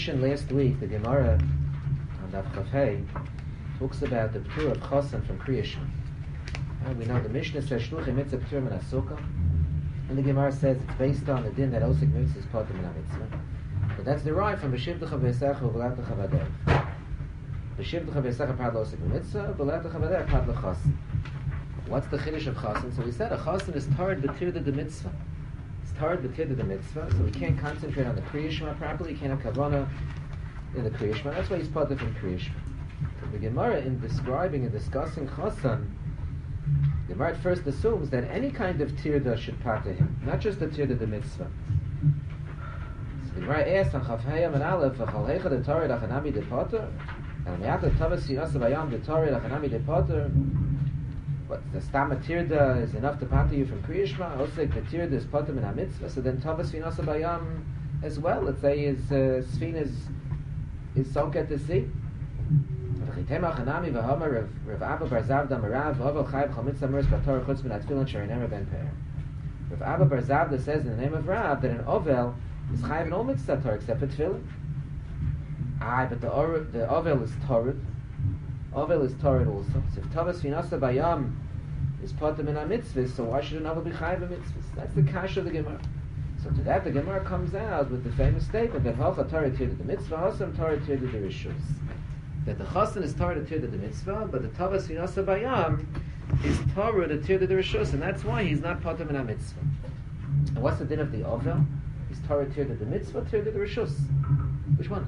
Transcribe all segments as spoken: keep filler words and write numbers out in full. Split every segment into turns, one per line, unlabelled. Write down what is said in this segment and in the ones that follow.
mentioned last week, the Gemara on Daf Chaf Hey talks about the p'tur of Chosan from Kriya Shema. And we know the Mishnah says Shluchim Mitzvah P'tur Min HaSukkah, and the Gemara says it's based on the din that Osik Mitzvah is Potter Min HaMitzvah. But that's derived from B'shivtecha V'esecha V'letecha V'ader. B'shivtecha V'esecha Pad L'Osik Mitzvah, V'letecha V'ader Pad L'Chosan. What's the Chiddush of Chosan? So we said a Chosan is Tared B'tir the Mitzvah. It's Tared B'tir the Mitzvah, so we can't concentrate on the Kriya Shema properly, you can't have Kavanah in the Kriya Shema. That's why he's Potter from Kriya Shema. The Gemara, in describing and discussing Chosan, the Gemara at first assumes that any kind of tirda should pater him, not just the tirda the mitzvah. So the Gemara asks on Chaf Hayam and Aleph, "V'chol heicha de Torah lachanami de Potter, and me'ata tavas sinasa v'yam de Torah lachanami de Potter." What the stama tirda is enough to pater you from Kriya Shema? Also, the tirda is Potter min ha-mitzvah. So then tavas sinasa v'yam as well. Let's say his uh, sfin is is sunk at the sea. Rav Rav Abba Bar Zavda Marav Ovel Chayv Chol Mitzvah Mers Bator Chutz Min Atfilin Shari Nemer Ben Pe'er. Rav Abba Bar Zavda says in the name of Rav that an Ovel is Chayv in all Mitzvah Torah except for Tefillin. Aye, but the or, the Ovel is Torah. Ovel is Torah also. So if Tavas Finasa Bayam is Potter Min HaMitzvah, so why should an Ovel be Chayv in Mitzvahs? That's the Kasha of the Gemara. So to that the Gemara comes out with the famous statement that Halcha Torah Tirda the Mitzvah, Hasam Torah Tirda the Rishus. That the Chosan is Torah the Tirda the Mitzvah, but the Tavas Finasa Bayam is Torah the Tirda the Rishus, and that's why he's not Potter Min HaMitzvah. And what's the din of the Ovel? He's Torah Tirda the Mitzvah, Tirda the Rishus. Which one?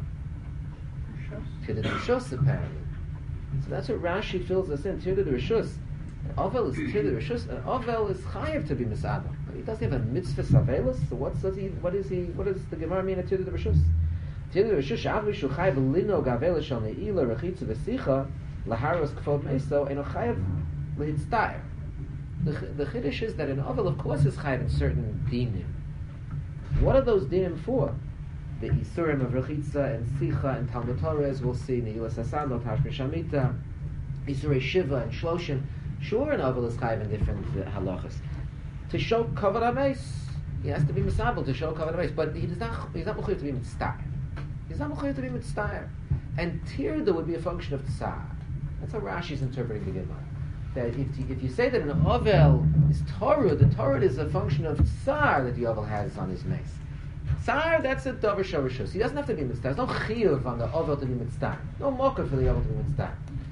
Tirda the Rishus, apparently. So that's what Rashi fills us in, Tirda the Rishus. And Ovel is Tirda the Rishus, and Ovel is Chayev to be Misabel. He doesn't have a Mitzvah Savelis, so what does he, what is he, what does the Gemara mean at Tirda the Rishus? Tirda the Rishus, Avli Shu Chayev Lino Gavela Shal Ne'ila Rechitza V'Sicha Laharos Kfod Meso Eno Chayev L'Hitztayer. The the Chiddush is that an Ovel, of course, is Chayev in certain dinim. What are those dinim for? The Isurim of Rechitza and Sicha and Talmud Torah, as we'll see, Ne'ilas Hasandot, Hashmi Shamita, Isurei Shiva and Shloshim. Sure, an Ovel is Chayev in different uh, halachas. To show Kavod HaMeis, he has to be Misabel to show Kavod HaMeis, but he does not, he's not Mechuyev to be Mitztayer. He's not Mechuyev to be Mitztayer. And Tirda would be a function of Tsar. That's how Rashi is interpreting the Gemara. That if you, if you say that an Ovel is Torah, the Torah is a function of Tsar that the Ovel has on his mace. Tsar, that's a Dover Shavashus. He doesn't have to be Mitztayer. There's no Chiyuv on the Ovel to be Mitztayer. No Mokkah for the Ovel to be Mitztayer.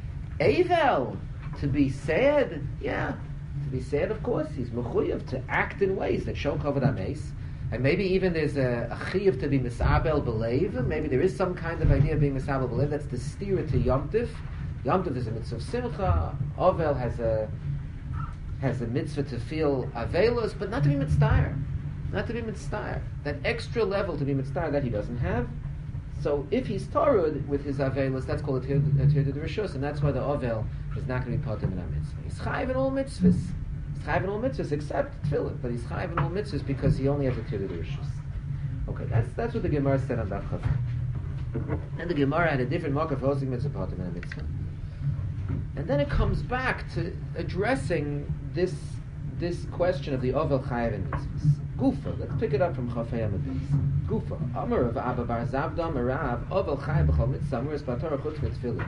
Avel, to be sad, yeah. To be sad, of course, he's mechuyev to act in ways that show kavod hameis, and maybe even there's a, a chiyuv to be misabel b'leiv. Maybe there is some kind of idea of being misabel b'leiv. That's the steer to Yom Tif. Yom Tif is a mitzvah of simcha. Ovel has a has a mitzvah to feel avelos, but not to be mitztayer. Not to be mitztayer. That extra level to be mitztayer that he doesn't have. So if he's Torah with his avelos, that's called a tirda de rishus, and that's why the Ovel is not going to be potter min ha-mitzvah. He's chayiv in all mitzvahs. He's chayiv in all mitzvahs except tefillah, but he's chayiv in all mitzvahs because he only has a tirda de rishus. Okay, that's that's what the Gemara said on Daf Chaf. And the Gemara had a different mark of hosing mitzvah potter min ha-mitzvah. And then it comes back to addressing this this question of the Ovel chayiv in mitzvahs. Gufa, let's pick it up from Chaf Hayam Adis. Gufa, Amar of Abba Bar Zavda Merav, Ovel Chayev B'chol Mitzvah, Amuris Batorah Chutz Mitzvah.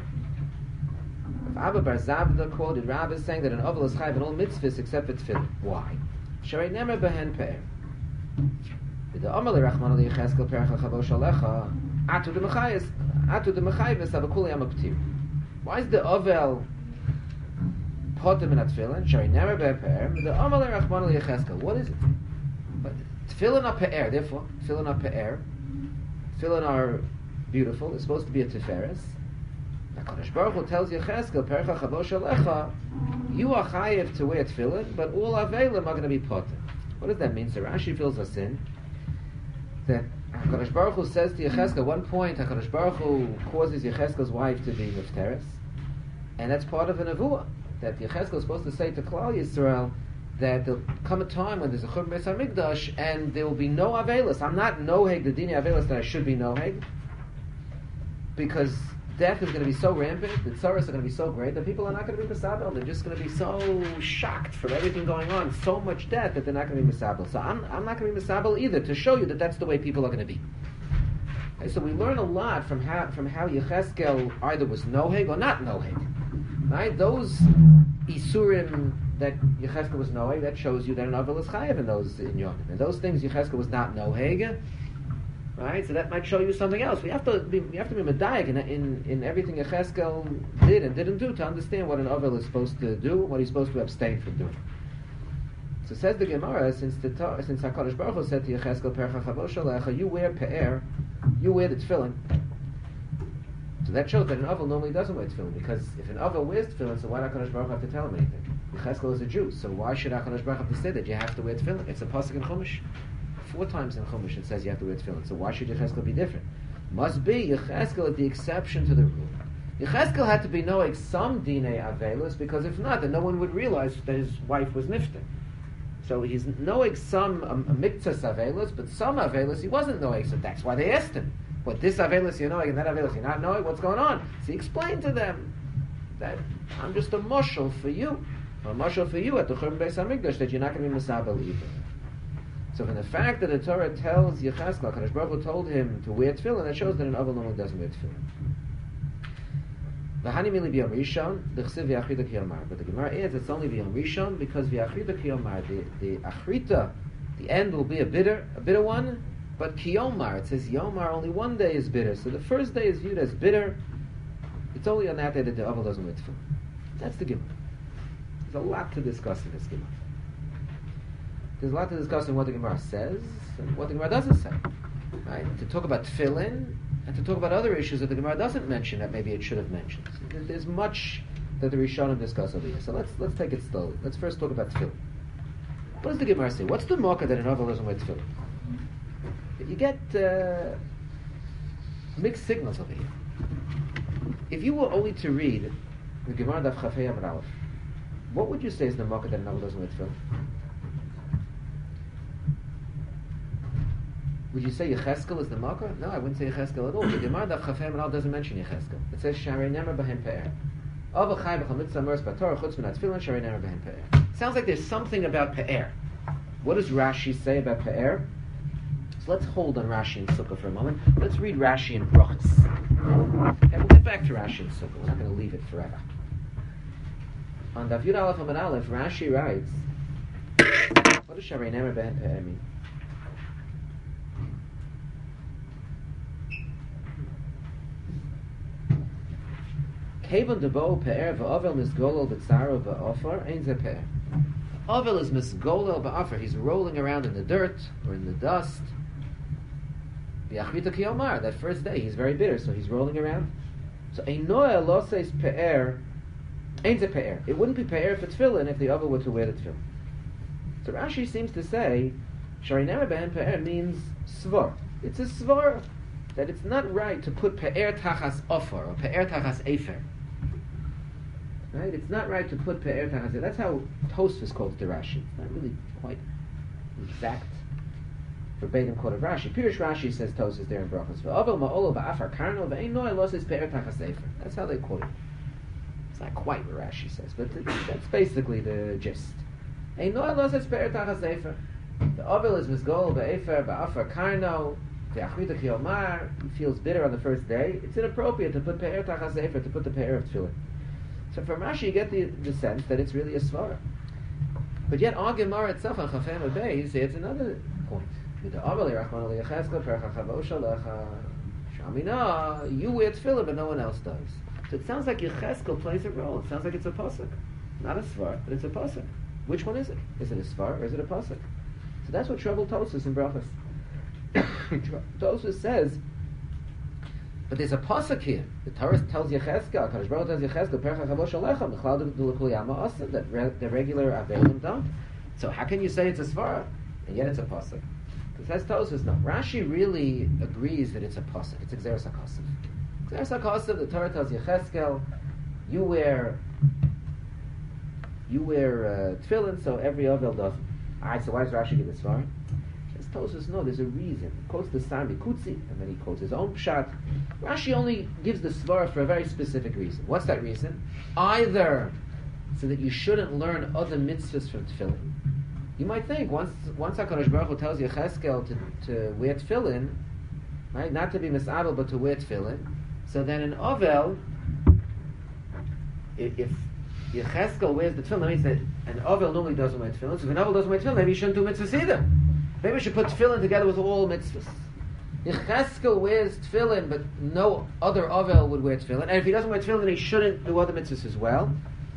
If Abba Bar Zavda quoted Rav as saying that an Ovel is Chayev in all mitzvahs except for Tefillah. Why? Sharei Nemer Behen Pe'er. The Amar L'Rachman L'Yecheskel Percha Chavo Shalecha, Atu de Mechayis, Atu de Mechayis Avakuli Amaptir. Why is the Ovel Potem in Tefillah? Sharei Nemer Behen Pe'er. The Amar L'Rachman L'Yecheskel. What is it? Tefillin are pe'er, therefore, tefillin are pe'er. Tefillin are beautiful. They're supposed to be a tiferes. HaKadosh Baruch Hu tells Yecheskel, Percha Chavosh Alecha, you are chayiv to wear tefillin, but all avelim are going to be potter. What does that mean? So Rashi fills us in that HaKadosh Baruch Hu says to Yecheskel, at one point HaKadosh Baruch Hu causes Yecheskel's wife to be mifteres, and that's part of a nevuah, that Yecheskel is supposed to say to Klal Yisrael, that there'll come a time when there's a Churban Beis HaMikdash and there will be no Avelis. I'm not Noheg, the Dini Avelis that I should be Noheg, because death is going to be so rampant, the tzaras are going to be so great that people are not going to be Misabel. They're just going to be so shocked from everything going on, so much death that they're not going to be Misabel. So I'm, I'm not going to be Misabel either, to show you that that's the way people are going to be. Okay, so we learn a lot from how from how Yecheskel either was noheg or not noheg. Right? Those isurim that Yecheskel was noheg, that shows you that an avel is chayav in those in Yonim. And those things Yecheskel was not noheg. Right, so that might show you something else. We have to be, we have to be medayik in, in in everything Yecheskel did and didn't do to understand what an avel is supposed to do, what he's supposed to abstain from doing. So says the Gemara, since the since Hakadosh Baruch Hu said to Yecheskel, "Percha chavosh alecha," you wear pe'er, you wear the tefillin. So that shows that an avel normally doesn't wear tefillin, because if an avel wears tefillin, so why does Hakadosh Baruch Hu have to tell him anything? Yecheskel is a Jew, so why should Hakadosh Baruch Hu have to say that you have to wear tefillin? It's a pasuk in Chumash. Four times in Chumash it says you have to wear tefillin. So why should Yecheskel be different? Must be Yecheskel is the exception to the rule. Yecheskel had to be knowing some dinei avelus, because if not, then no one would realize that his wife was nifter. So he's knowing some um, miktzas avelus, but some avelus he wasn't knowing. So that's why they asked him, "What this avelus you're knowing and that avelus you're not knowing? What's going on?" So he explained to them that I'm just a mushal for you, a mushal for you at the Churban Beis Hamikdash, that you're not going to be misabel either. So from the fact that the Torah tells Yecheskel, Kadosh Baruch Hu told him to wear tefillin, that shows that an avel normally doesn't wear tefillin. V'hani mili b'yom rishon, d'chsiv v'achrita kiyomar. But the Gemara adds it's only b'yom rishon because v'achrita kiyomar, the the achrita, the end will be a bitter, a bitter one. But kiyomar, it says yomar, only one day is bitter. So the first day is viewed as bitter. It's only on that day that the avel doesn't wear tefillin. That's the Gemara. There's a lot to discuss in this Gemara. There's a lot to discuss in what the Gemara says and what the Gemara doesn't say. Right? To talk about tefillin and to talk about other issues that the Gemara doesn't mention that maybe it should have mentioned. So there's much that the Rishonim discuss over here. So let's let's take it slowly. Let's first talk about tefillin. What does the Gemara say? What's the marker that an avel doesn't wear tefillin? You get uh, mixed signals over here. If you were only to read the Gemara Daf Chafei Amud Aleph, what would you say is the marker that an avel doesn't wear tefillin? Would you say Yecheskel is the marker? No, I wouldn't say Yecheskel at all. The Gemara Daf Chafei Amud Aleph doesn't mention Yecheskel. It says Sharei Nemer B'hem Pe'er. Ava Chai B'chal Mitzvah Mers B'Torah Chutz Min HaTefillin Sharei Nemer B'hem Pe'er. Sounds like there's something about Pe'er. What does Rashi say about Pe'er? So let's hold on Rashi and Sukkah for a moment. Let's read Rashi and Brachos. And we'll get back to Rashi and Sukkah. We're not going to leave it forever. On Daf Yud Aleph Amud Aleph, Rashi writes, what does Sharei Nemer B'hem Pe'er mean? Kevon debo pe'er v'ovel misgolel b'tzaro v'ofer ein ze pe'er. Ovel is misgolel b'ofer. He's rolling around in the dirt or in the dust. V'achrita kiyomar. That first day he's very bitter, so he's rolling around. So einoel lo says pe'er ein ze pe'er. It wouldn't be pe'er for tefillin if the ovel were to wear the tefillin. So Rashi seems to say Sharei Nemer B'hem Pe'er means svar. It's a svar that it's not right to put pe'er tachas ofer or pe'er tachas efer. Right? It's not right to put pe'er tachas efer. That's how Tosfos quotes the Rashi. It's not really quite exact verbatim quote of Rashi. Pirush Rashi says Tosfos there in Brachos. V'ovel ma'olo ba'afar karno ve'ein no'el lo says pe'er tachas efer. That's how they quote it. It's not quite what Rashi says, but that's basically the gist. Ein no'el lo says pe'er tachas efer. The ovel is misgol ba'efer ba'afar karno. He feels bitter on the first day. It's inappropriate to put pe'er tachas efer, to put the pe'er of tefillin. So from Rashi you get the, the sense that it's really a svara. But yet on Gemara itself on Chafei Amud Bey you say it's another point. You wear tefillin but no one else does. So it sounds like Yecheskel plays a role. It sounds like it's a pasuk. Not a svara, but it's a pasuk. Which one is it? Is it a svara or is it a pasuk? So that's what trouble Tosfos in Brachos. Tosfos says, but there's a pasuk here. The Torah tells Yecheskel, Kadosh Baruch Hu tells Yecheskel, Percha Chavosh Alecha, Mechlal D'Lekul Yama Asa, that re- the regular Avelim don't. So how can you say it's a svara and yet it's a pasuk? Because that's Tosfos. No, Rashi really agrees that it's a pasuk. It's Xeris HaKosav. Xeris HaKosav, the Torah tells Yecheskel, you wear, you wear uh, tefillin, so every Avel doesn't. All right, so why does Rashi give this svara? Tosfos, no, there's a reason. He quotes the Sami Kutzi, and then he quotes his own pshat. Rashi only gives the svara for a very specific reason. What's that reason? Either so that you shouldn't learn other mitzvahs from tefillin. You might think once once HaKadosh Baruch Hu tells Yecheskel to, to wear tefillin, right? Not to be misabel, but to wear tefillin. So then an ovel, if, if Yecheskel wears the tefillin, that means that an ovel normally doesn't wear tefillin. So if an ovel doesn't wear tefillin, maybe he shouldn't do mitzvahs either. Maybe we should put tefillin together with all mitzvahs. Yecheskel wears tefillin, but no other ovel would wear tefillin. And if he doesn't wear tefillin, then he shouldn't do other mitzvahs as well.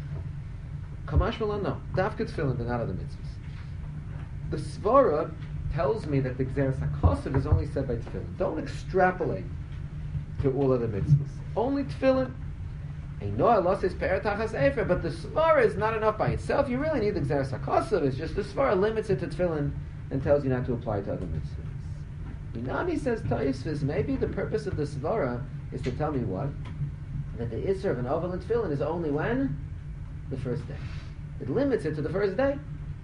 Kamash Malon, no. Dafka tefillin, but not other mitzvahs. The Svara tells me that the Gzeres HaKosov is only said by tefillin. Don't extrapolate to all other mitzvahs. Only tefillin. But the Svara is not enough by itself. You really need the Gzeres HaKosov. It's just the Svara limits it to tefillin and tells you not to apply to other mitzvahs. Inami says Taisvis, maybe the purpose of the Svara is to tell me what? That the Isser of an ovel and tefillin is only when? The first day. It limits it to the first day.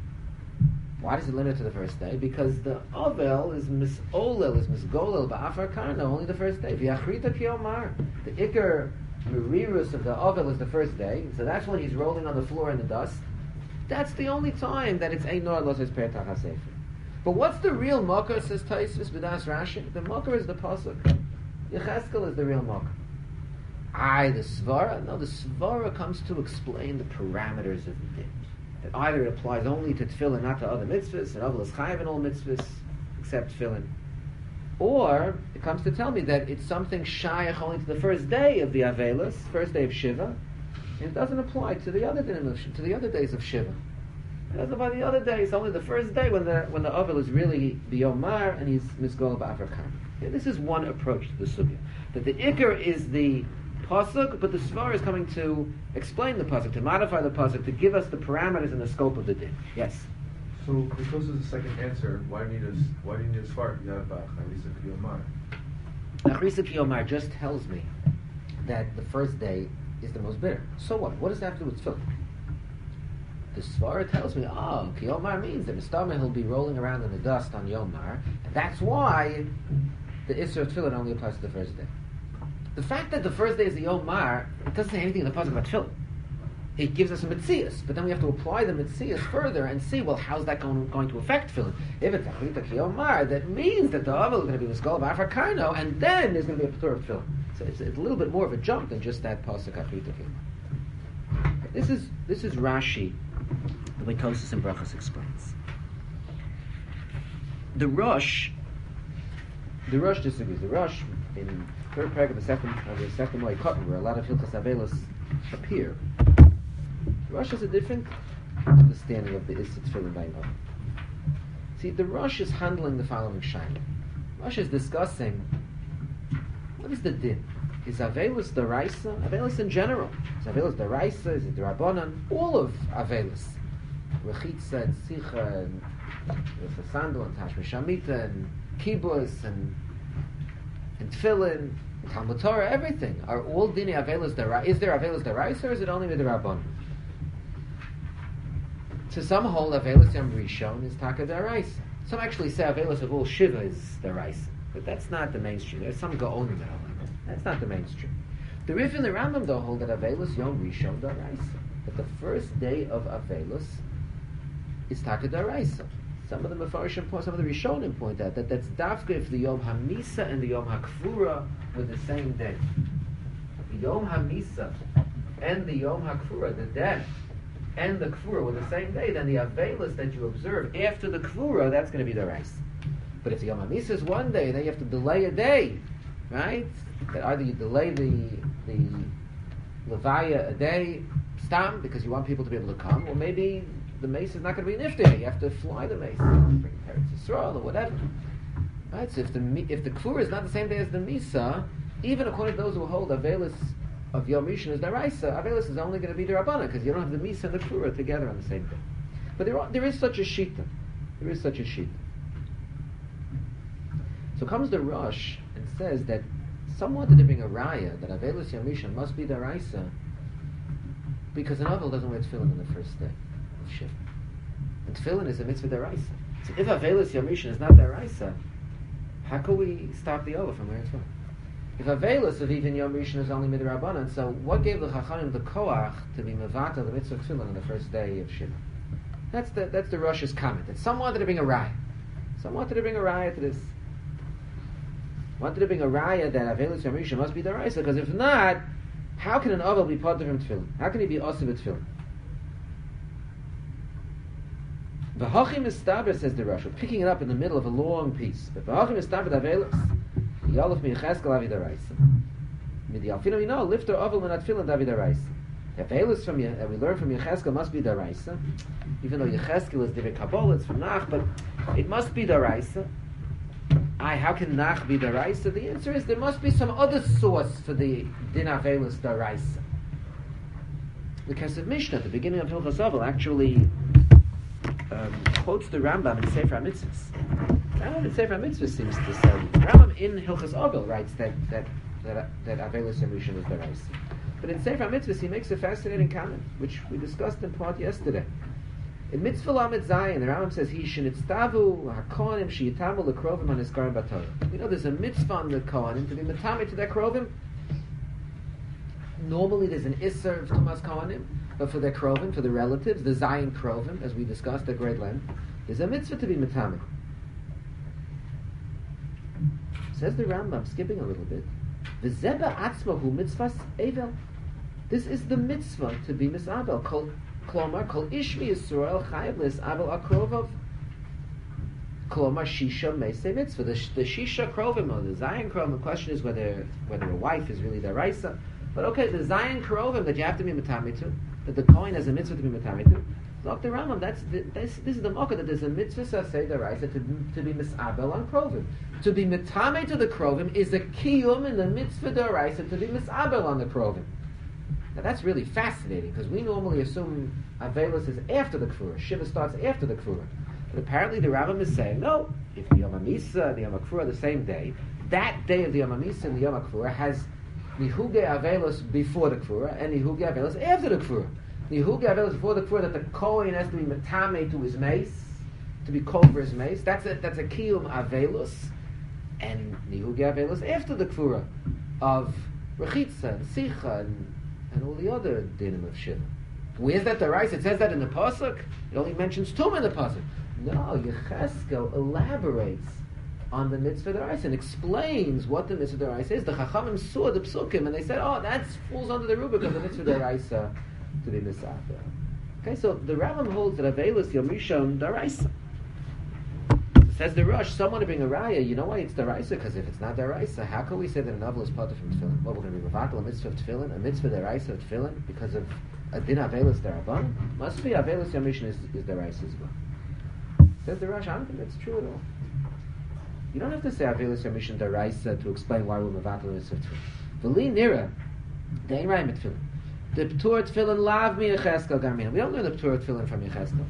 Why does it limit it to the first day? Because the ovel is misolel, is misgolel, ba'afar karna, only the first day. V'yachrita kiyomar. The ikar merirus of the ovel is the first day, so that's when he's rolling on the floor in the dust. That's the only time that it's einor loses per tachasefer. But what's the real mocker, says Taisvis B'das Rashi? The mocker is the pasuk. Yecheskel is the real mocker. Aye, the Svara? No, the Svara comes to explain the parameters of the din. That either it applies only to tefillin, not to other mitzvahs, and ovel is chayiv in all mitzvahs, except tefillin. Or, it comes to tell me that it's something shayach only to the first day of the Avelis, first day of Shiva, and it doesn't apply to the other dinim, to the other days of Shiva. It doesn't apply to the other days, only the first day when the when the ovel is really biyomar and he's misgol ba'avar karma. Yeah, this is one approach to the sugya. That the ikar is the pasuk, but the Svar is coming to explain the pasuk, to modify the pasuk, to give us the parameters and the scope of the din. Yes?
So, because of the second answer, why do you need a, why do you need a Svar? You have Charisa Kiyomar.
Charisa Kiyomar just tells me that the first day is the most bitter. So what? What does that have to do with tefillin? The Svara tells me, oh, Kiyomar means that Mistama he'll be rolling around in the dust on Yomar, and that's why the Isser of tefillin only applies to the first day. The fact that the first day is the Yomar, it doesn't say anything in the pasuk about tefillin. It gives us a mitzias, but then we have to apply the mitzias further and see, well, how's that going, going to affect tefillin? If it's Achrita Kiyomar, that means that the Ovel is going to be Miskol Ba'afar Karno, and then there's going to be a Patur of tefillin. So it's, it's a little bit more of a jump than just that pasuk Achrita Kiyomar. This is this is Rashi, the way Tosfos and Brachos explains. The Rosh, the Rosh disagrees. The Rosh in third paragraph of the second of the second way cotton, where a lot of Hilchos Avelos appear. The Rosh has a different understanding of the Isser Tefillin by Ovel. See, the Rosh is handling the following shaila. Rosh is discussing what is the din. Is Avelos deraisa? Avelos in general. Is Avelos deraisa? Is it derabanan? All of Avelos. Rechitza and Sicha and Sandal and Tashmish Shamita and Kibbutz and and Tefillin and Talmud Torah, everything. Are all dini Avelos deraisa? Is there Avelos deraisa or is it only midrabanan? To some hold Avelos Yom Rishon is Taka deraisa. Some actually say Avelos of all Shiva is deraisa. But that's not the mainstream. There's some Gaonim that hold that. That's not the mainstream. The Rif and the Rambam though hold that Avelos Yom Rishon deraisa. But the first day of Avelos is Taka deraisa. Some of the Mefarshim point, some of the Rishonim point out that that's Dafka if the Yom HaMisa and the Yom HaKfura were the same day. The Yom HaMisa and the Yom HaKfura, the death and the Kfura were the same day, then the Avelos that you observe after the Kfura, that's going to be deraisa. But if the Yom HaMisa is one day, then you have to delay a day. Right? That either you delay the the Levaya a day, stam, because you want people to be able to come, or maybe the mace is not going to be nifter. You have to fly the mace, bring Eretz Yisrael or whatever. Right? So if the if the Kfur is not the same day as the Misa, even according to those who hold Avelis of Yom Rishon as deraisa, Avelis is only going to be derabana because you don't have the Misa and the Kfur together on the same day. But there are, there is such a shita. There is such a shita. So comes the Rosh and says that some wanted to bring a raya that Avelis Yom Rishon must be deraisa because an Avel doesn't wear tefillin on the first day of Shiva. And tefillin is a mitzvah deraisa. So if Avelis Yom Rishon is not deraisa, how can we stop the Avel from wearing tefillin? If Avelis of even Yom Rishon is only midrabanan, so what gave the Chachamim the koach to be mevata the mitzvah tefillin on the first day of Shiva? That's the that's the Rosh's comment. That some wanted to bring a raya. Some wanted to bring a raya to this. Wanted to bring a raya that Avelis Yamisha must be daraisa, because if not, how can an Avel be part of him tefillin? How can he be also with tefillin? V'hachim istaber, says the Rosh, picking it up in the middle of a long piece. But v'hachim istaber Avelis, Yaluf mi Yecheskel avi daraisa. Midi alfino we know lifter Avel min tefillin davi daraisa. Avelis from uh, we learn from Yecheskel must be daraisa, even though Yecheskel is Divrei Kabbalah, it's from Nach, but it must be daraisa. I, how can Nach be daraisa? The answer is there must be some other source for the din Avelis daraisa. The Kesef Mishnah at the beginning of Hilchos Avel actually um, quotes the Rambam in Sefer HaMitzvahs. Rambam in Sefer HaMitzvahs seems to say Rambam in Hilchos Avel writes that that that that Avelis Yamishan is daraisa. But in Sefer HaMitzvahs he makes a fascinating comment, which we discussed in part yesterday. In Mitzvah Lamed Zayin, the Rambam says, "He shenitztavu hakohanim sheyitamu lekrovim haneskarim b'Torah." You know, there's a mitzvah on the kohanim to be metame to their krovim. Normally, there's an isser of tumas kohanim, but for their krovim, for the relatives, the Zayin krovim, as we discussed at great length, there's a mitzvah to be metame. Says the Rambam, skipping a little bit, "V'zeba atzmahu mitzvahs evel." This is the mitzvah to be misabel. Kol Klomar kol ishmi Yisrael chayav lisabel akrovov. Klomar shisha meisei mitzvah. The, the shisha krovim or the Zayin krovim. The question is whether whether a wife is really the raisa. But okay, the Zayin krovim that you have to be metame to, that the kohen has a mitzvah to be metame to. Look, the Rambam. That's the, this, this is the mocker that there's a mitzvah say the raisa to to be misabel on krovim. To be metame to the krovim is a kiyum in the mitzvah the raisa to be misabel on the krovim. Now that's really fascinating, because we normally assume Avelis is after the Kfura. Shiva starts after the Kfura. But apparently the Rambam is saying, no, if the Yom HaMisa and the Yom HaKfura are the same day, that day of the Yom HaMisa and the Yom HaKfura has Nihuge Avelis before the Kfura and Nihuge Avelis after the Kfura. Nihuge Avelis before the Kfura, that the Kohen has to be metame to his mace, to be called for his mace. That's a, that's a Kiyum Avelis. And Nihuge Avelis after the Kfura of Rechitza and Sicha and and all the other dinim of Shiva. Where's that the rice? It says that in the pasuk. It only mentions Tum in the pasuk. No, Yecheskel elaborates on the mitzvah deraisa and explains what the mitzvah deraisa is. The Chachamim saw the psukim and they said, "Oh, that falls under the rubric of the mitzvah deraisa to be misafer." Okay, so the Rambam holds that Avelis Yom Rishon deraisa. Says the Rosh, someone to bring a raya, you know why it's deraisa? Because if it's not deraisa, how can we say that a novel is part of tefillin? What, we're going to be mevatel a mitzvah of tefillin, a mitzvah deraisa of tefillin, because of a din avelis deraban? Must be avelis yamishin is, is deraisa as well. Says the Rosh, I don't think that's true at all. You don't have to say avelis yamishin deraisa to explain why we're mevatel a mitzvah of tefillin. V'li nira, dein raya mit tefillin. The p'tur tefillin lav mi Yecheskel garmin. We don't learn the p'tur tefillin from Yecheskel.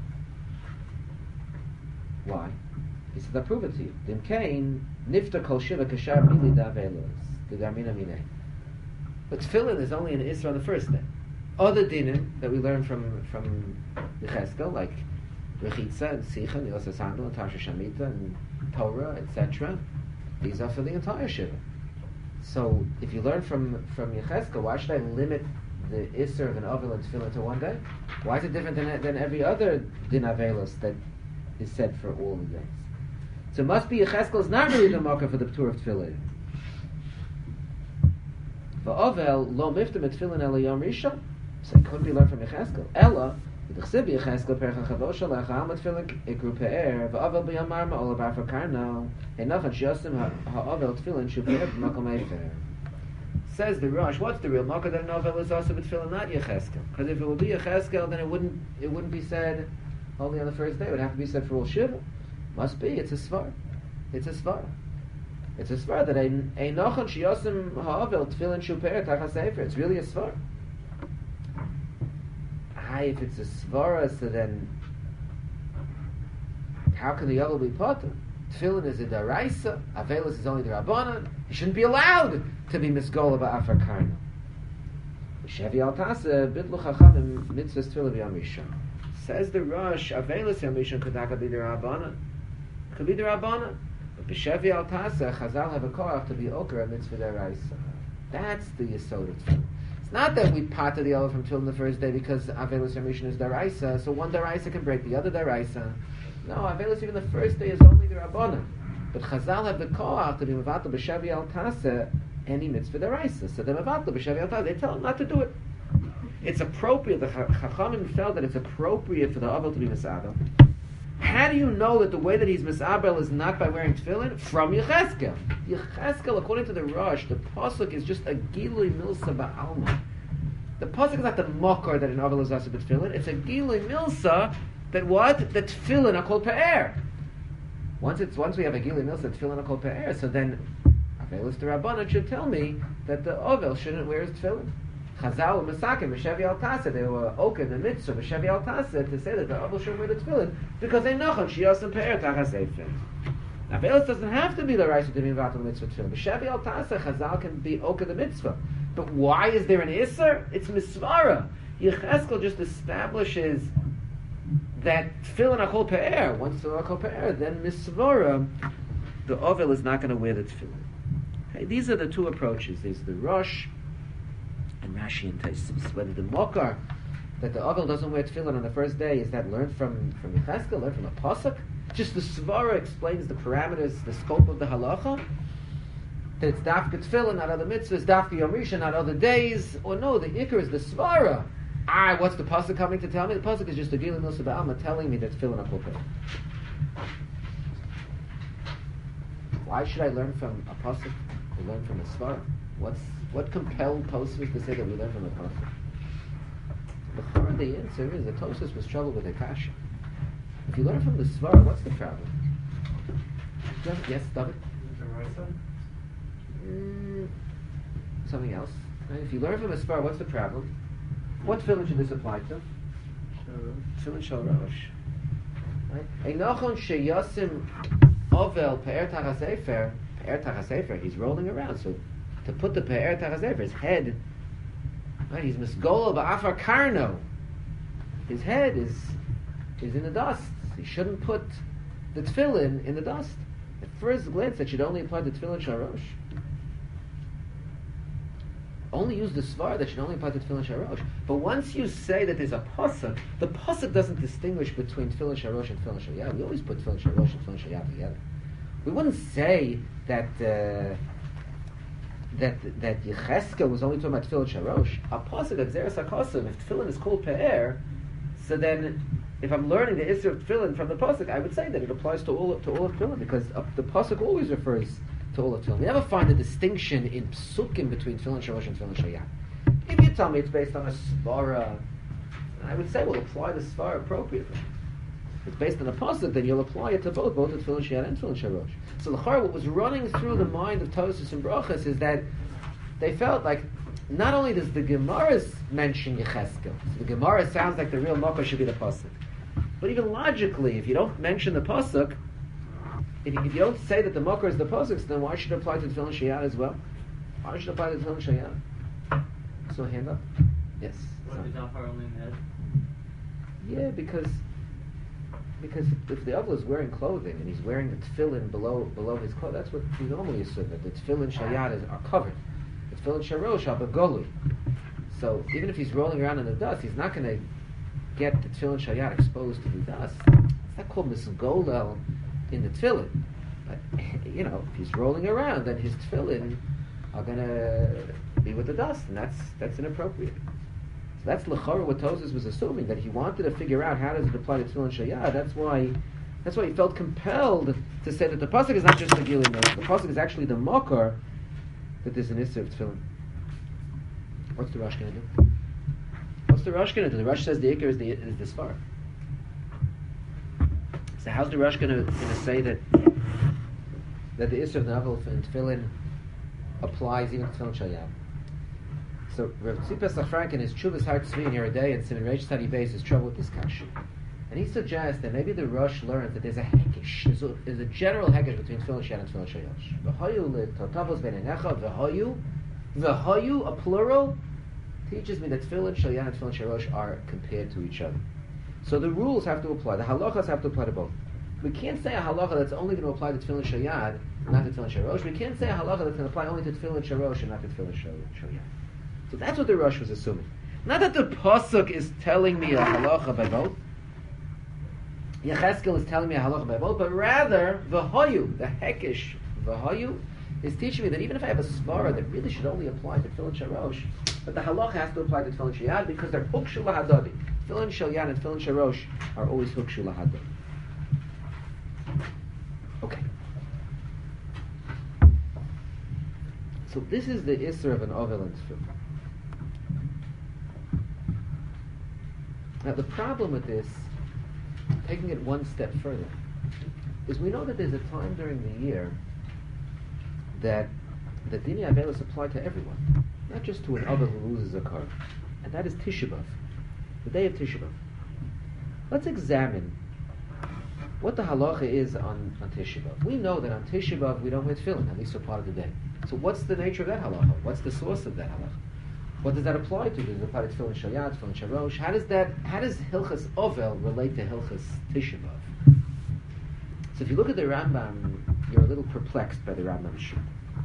Why? He said, I'll prove it to you. Dim kain, nifta kol shiva kashar mili da avelos. The garmina minei. But tefillin is only an isra on the first day. Other dinim that we learn from from Yecheskel, like Rechitza and Sicha, and Yosef Sandal, and Tarsha Shamita, and Torah, et cetera, these are for the entire shiva. So, if you learn from, from Yecheskel, why should I limit the isra of an avel and tefillin to one day? Why is it different than, than every other din avelos that is said for all the days? So it must be Yecheskel is not really the marker for the p'tur of tefillin. Va'ovel lo mifta mitfillin ela yom rishon. So it couldn't be learned from Yecheskel. Ella v'chsib Yecheskel percha chavosh alecha al mitfillin ikru pe'er va'ovel b'yamar ma'ol b'afar karno enochan shiyosim ha'ovel tefillin shu pe'er b'makom efer. Says the Rosh, what's the real marker that an ovel is also mitfillin, not Yecheskel? Because if it would be Yecheskel, then it wouldn't it wouldn't be said only on the first day. It would have to be said for all shiva. Must be. It's a svar. It's a svar. It's a svar that a nochon shiyosim ha'avel tefillin shuper tachas sefer. It's really a svar. Ah, if it's a svara, so then how can the yavel be potter? Tefillin is a daraisa. Avelis is only the rabbanan. He shouldn't be allowed to be misgola ba'afar karno. Shevi al tasa bidlu chachamim mitzvahs tefillin b'yam rishon. Says the Rosh, Avelis Yom Rishon could not be the rabbanan. Could be the rabbanan. But b'shevi al tasa, Chazal have a korach to be okra mitzvah deraisa. That's the yesod of tefillin. It's not that we pater the other from tefillin the first day because Avelis Yom Rishon is deraisa, so one deraisa can break the other deraisa. No, Avelis even the first day is only the rabbanan. But Chazal have the koach to be mevatel b'shavi al taseh any mitzvah deraisa. So they're mevatel b'shavi al taseh. They tell him not to do it. It's appropriate. The Chachamim felt that it's appropriate for the Avel to be misabel. How do you know that the way that he's misabel is not by wearing tefillin? From Yecheskel. Yecheskel, according to the Rosh, the pasuk is just a gilui milsa ba'alma. The pasuk is not the mokar that an Avel is also b'tefillin. It's a gilui milsa that what? That tefillin are called pe'er. Once it's once we have a gilui milsa, tefillin are called pe'er. So then Avelis D'Rabbanan should tell me that the Avel shouldn't wear his tefillin. Chazal and Masakim b'shevi al taseh, they were okay the mitzvah b'shevi al taseh to say that the Avel shouldn't wear the tefillin because they know she yosim pe'er tachas eifin. Now Avelis doesn't have to be the right to be involved in the mitzvah tefillin. B'shevi al taseh, Chazal can be okay the mitzvah. But why is there an isser? It's misvara. Yecheskel just establishes that tefillin are called pe'er. Once tefillin are called pe'er, then misvara, the Avel is not going to wear the tefillin. Okay, these are the two approaches. There's the Rosh and Rashi and Tosfos. Whether the Mokar that the Avel doesn't wear tefillin on the first day is that learned from from Yecheskel, learned from a pasuk. Just the Svara explains the parameters, the scope of the halacha. That it's dafka tefillin, not other mitzvahs, dafka Yom Rishon, not other days. Or no, the ikar is the Svara. Ah, what's the pasuk coming to tell me? The pasuk is just a gilui milsa ba'alma telling me that tefillin are called pe'er. Why should I learn from a pasuk? I learn from a Svara. What's what compelled Tosfos to say that we learn from a pasuk? The the answer is that Tosfos was troubled with a kasha. If you learn from the Svara, what's the problem? Yes, David? Mm, something else. Right? If you learn from a Svara, what's the problem? What tefillin should this apply to? Tefillin shel rosh. Einachon sheyasim ovel pe'er tachas efer. Pe'er tachas efer. He's rolling around. So to put the pe'er tachas efer, his head, right? He's misgolo ba'afar karno. His head is is in the dust. He shouldn't put the tefillin in the dust. At first glance, that should only apply to tefillin shel rosh. Only use the svar that should only apply to tefillin shel rosh. But once you say that there's a pasuk, the pasuk doesn't distinguish between tefillin shel rosh and tefillin shel yad. We always put tefillin shel rosh and tefillin shel yad together. We wouldn't say that uh, that that Yecheskel was only talking about tefillin shel rosh. A pasuk of Zeres HaKosav, if tefillin is called pe'er, so then if I'm learning the issue of tefillin from the pasuk, I would say that it applies to all to all of tefillin because uh, the pasuk always refers to all of tefillin. We never find a distinction in psukim between tefillin shel rosh and tefillin shel yad. If you tell me it's based on a svara, I would say we'll apply the svara appropriately. If it's based on a pasuk, then you'll apply it to both, both to tefillin shel yad and tefillin shel rosh. So l'chara, what was running through the mind of Tosfos and Brachas is that they felt like not only does the Gemara mention Yecheskel, so the Gemara sounds like the real Makkah should be the pasuk, but even logically, if you don't mention the pasuk, if you, if you don't say that the Makkah is the pasuk, then why should it apply to tefillin shel yad as well? Why should it apply to tefillin shel yad? So hand up. Yes.
What is Alfar only in the head?
Yeah, because because if the Avel is wearing clothing and he's wearing the tefillin below below his clothes, that's what we normally assume, that the tefillin shel yad is are covered. The tefillin shel rosh are begolui. So even if he's rolling around in the dust, he's not going to get the tefillin shel yad exposed to the dust. It's not called misgolel in the tefillin. But you know, if he's rolling around, then his tefillin are going to be with the dust, and that's that's inappropriate. So that's l'chara what Tosfos was assuming, that he wanted to figure out how does it apply to tefillin shel yad. That's why that's why he felt compelled to say that the pasuk is not just the gilui milsa. The pasuk is actually the makar that there's an issur of tefillin. What's the Rosh going to do? What's the Rosh going to do? The Rosh says the ikar is the is the svar. So how's the Rosh going to say that that the issur of the Avel and tefillin applies even to tefillin shel yad? So Rav Tzvi Pesach Frank in his Chuvas Har Tzvi in Yeridei and Siman Reish Tzadi Beis is trouble with this kasha. And he suggests that maybe the Rosh learns that there's a hekesh, there's a, there's a general hekesh between tefillin shel yad and tefillin shel yosh. V'hayu l'totavos b'neinecha, v'hayu, v'hayu, a plural, teaches me that tefillin shel yad and tefillin shel yosh are compared to each other. So the rules have to apply, the halachas have to apply to both. We can't say a halacha that's only going to apply to tefillin shel yad, not to tefillin shel rosh. We can't say a halacha that's going to apply only to tefillin shel rosh and not to tefillin shel yad. So that's what the Rosh was assuming. Not that the pasuk is telling me a halacha by both. Yecheskel is telling me a halacha by both, but rather v'hoyu, the hekish v'hoyu, is teaching me that even if I have a svara that really should only apply to tefillin sharosh, but the halacha has to apply to tefillin shayad because they're hukshu lahadadi. Tefillin shalyad and tefillin sharosh are always hukshu lahadadi. Okay. So this is the isser of an ovel and tefillin. Now the problem with this, taking it one step further, is we know that there's a time during the year that the Dini Avelis apply to everyone, not just to an Ovel who loses a car, and that is Tisha B'Av, the day of Tisha B'Av. Let's examine what the halacha is on, on Tisha B'Av. We know that on Tisha B'Av we don't wear tefillin, at least for part of the day. So what's the nature of that halacha? What's the source of that halacha? What does that apply to? Does it apply to tefillin shayat, tefillin sharosh? How does that? How does Hilchas Ovel relate to Hilchas Tisha B'Av? So if you look at the Rambam, you're a little perplexed by the Rambam's shit.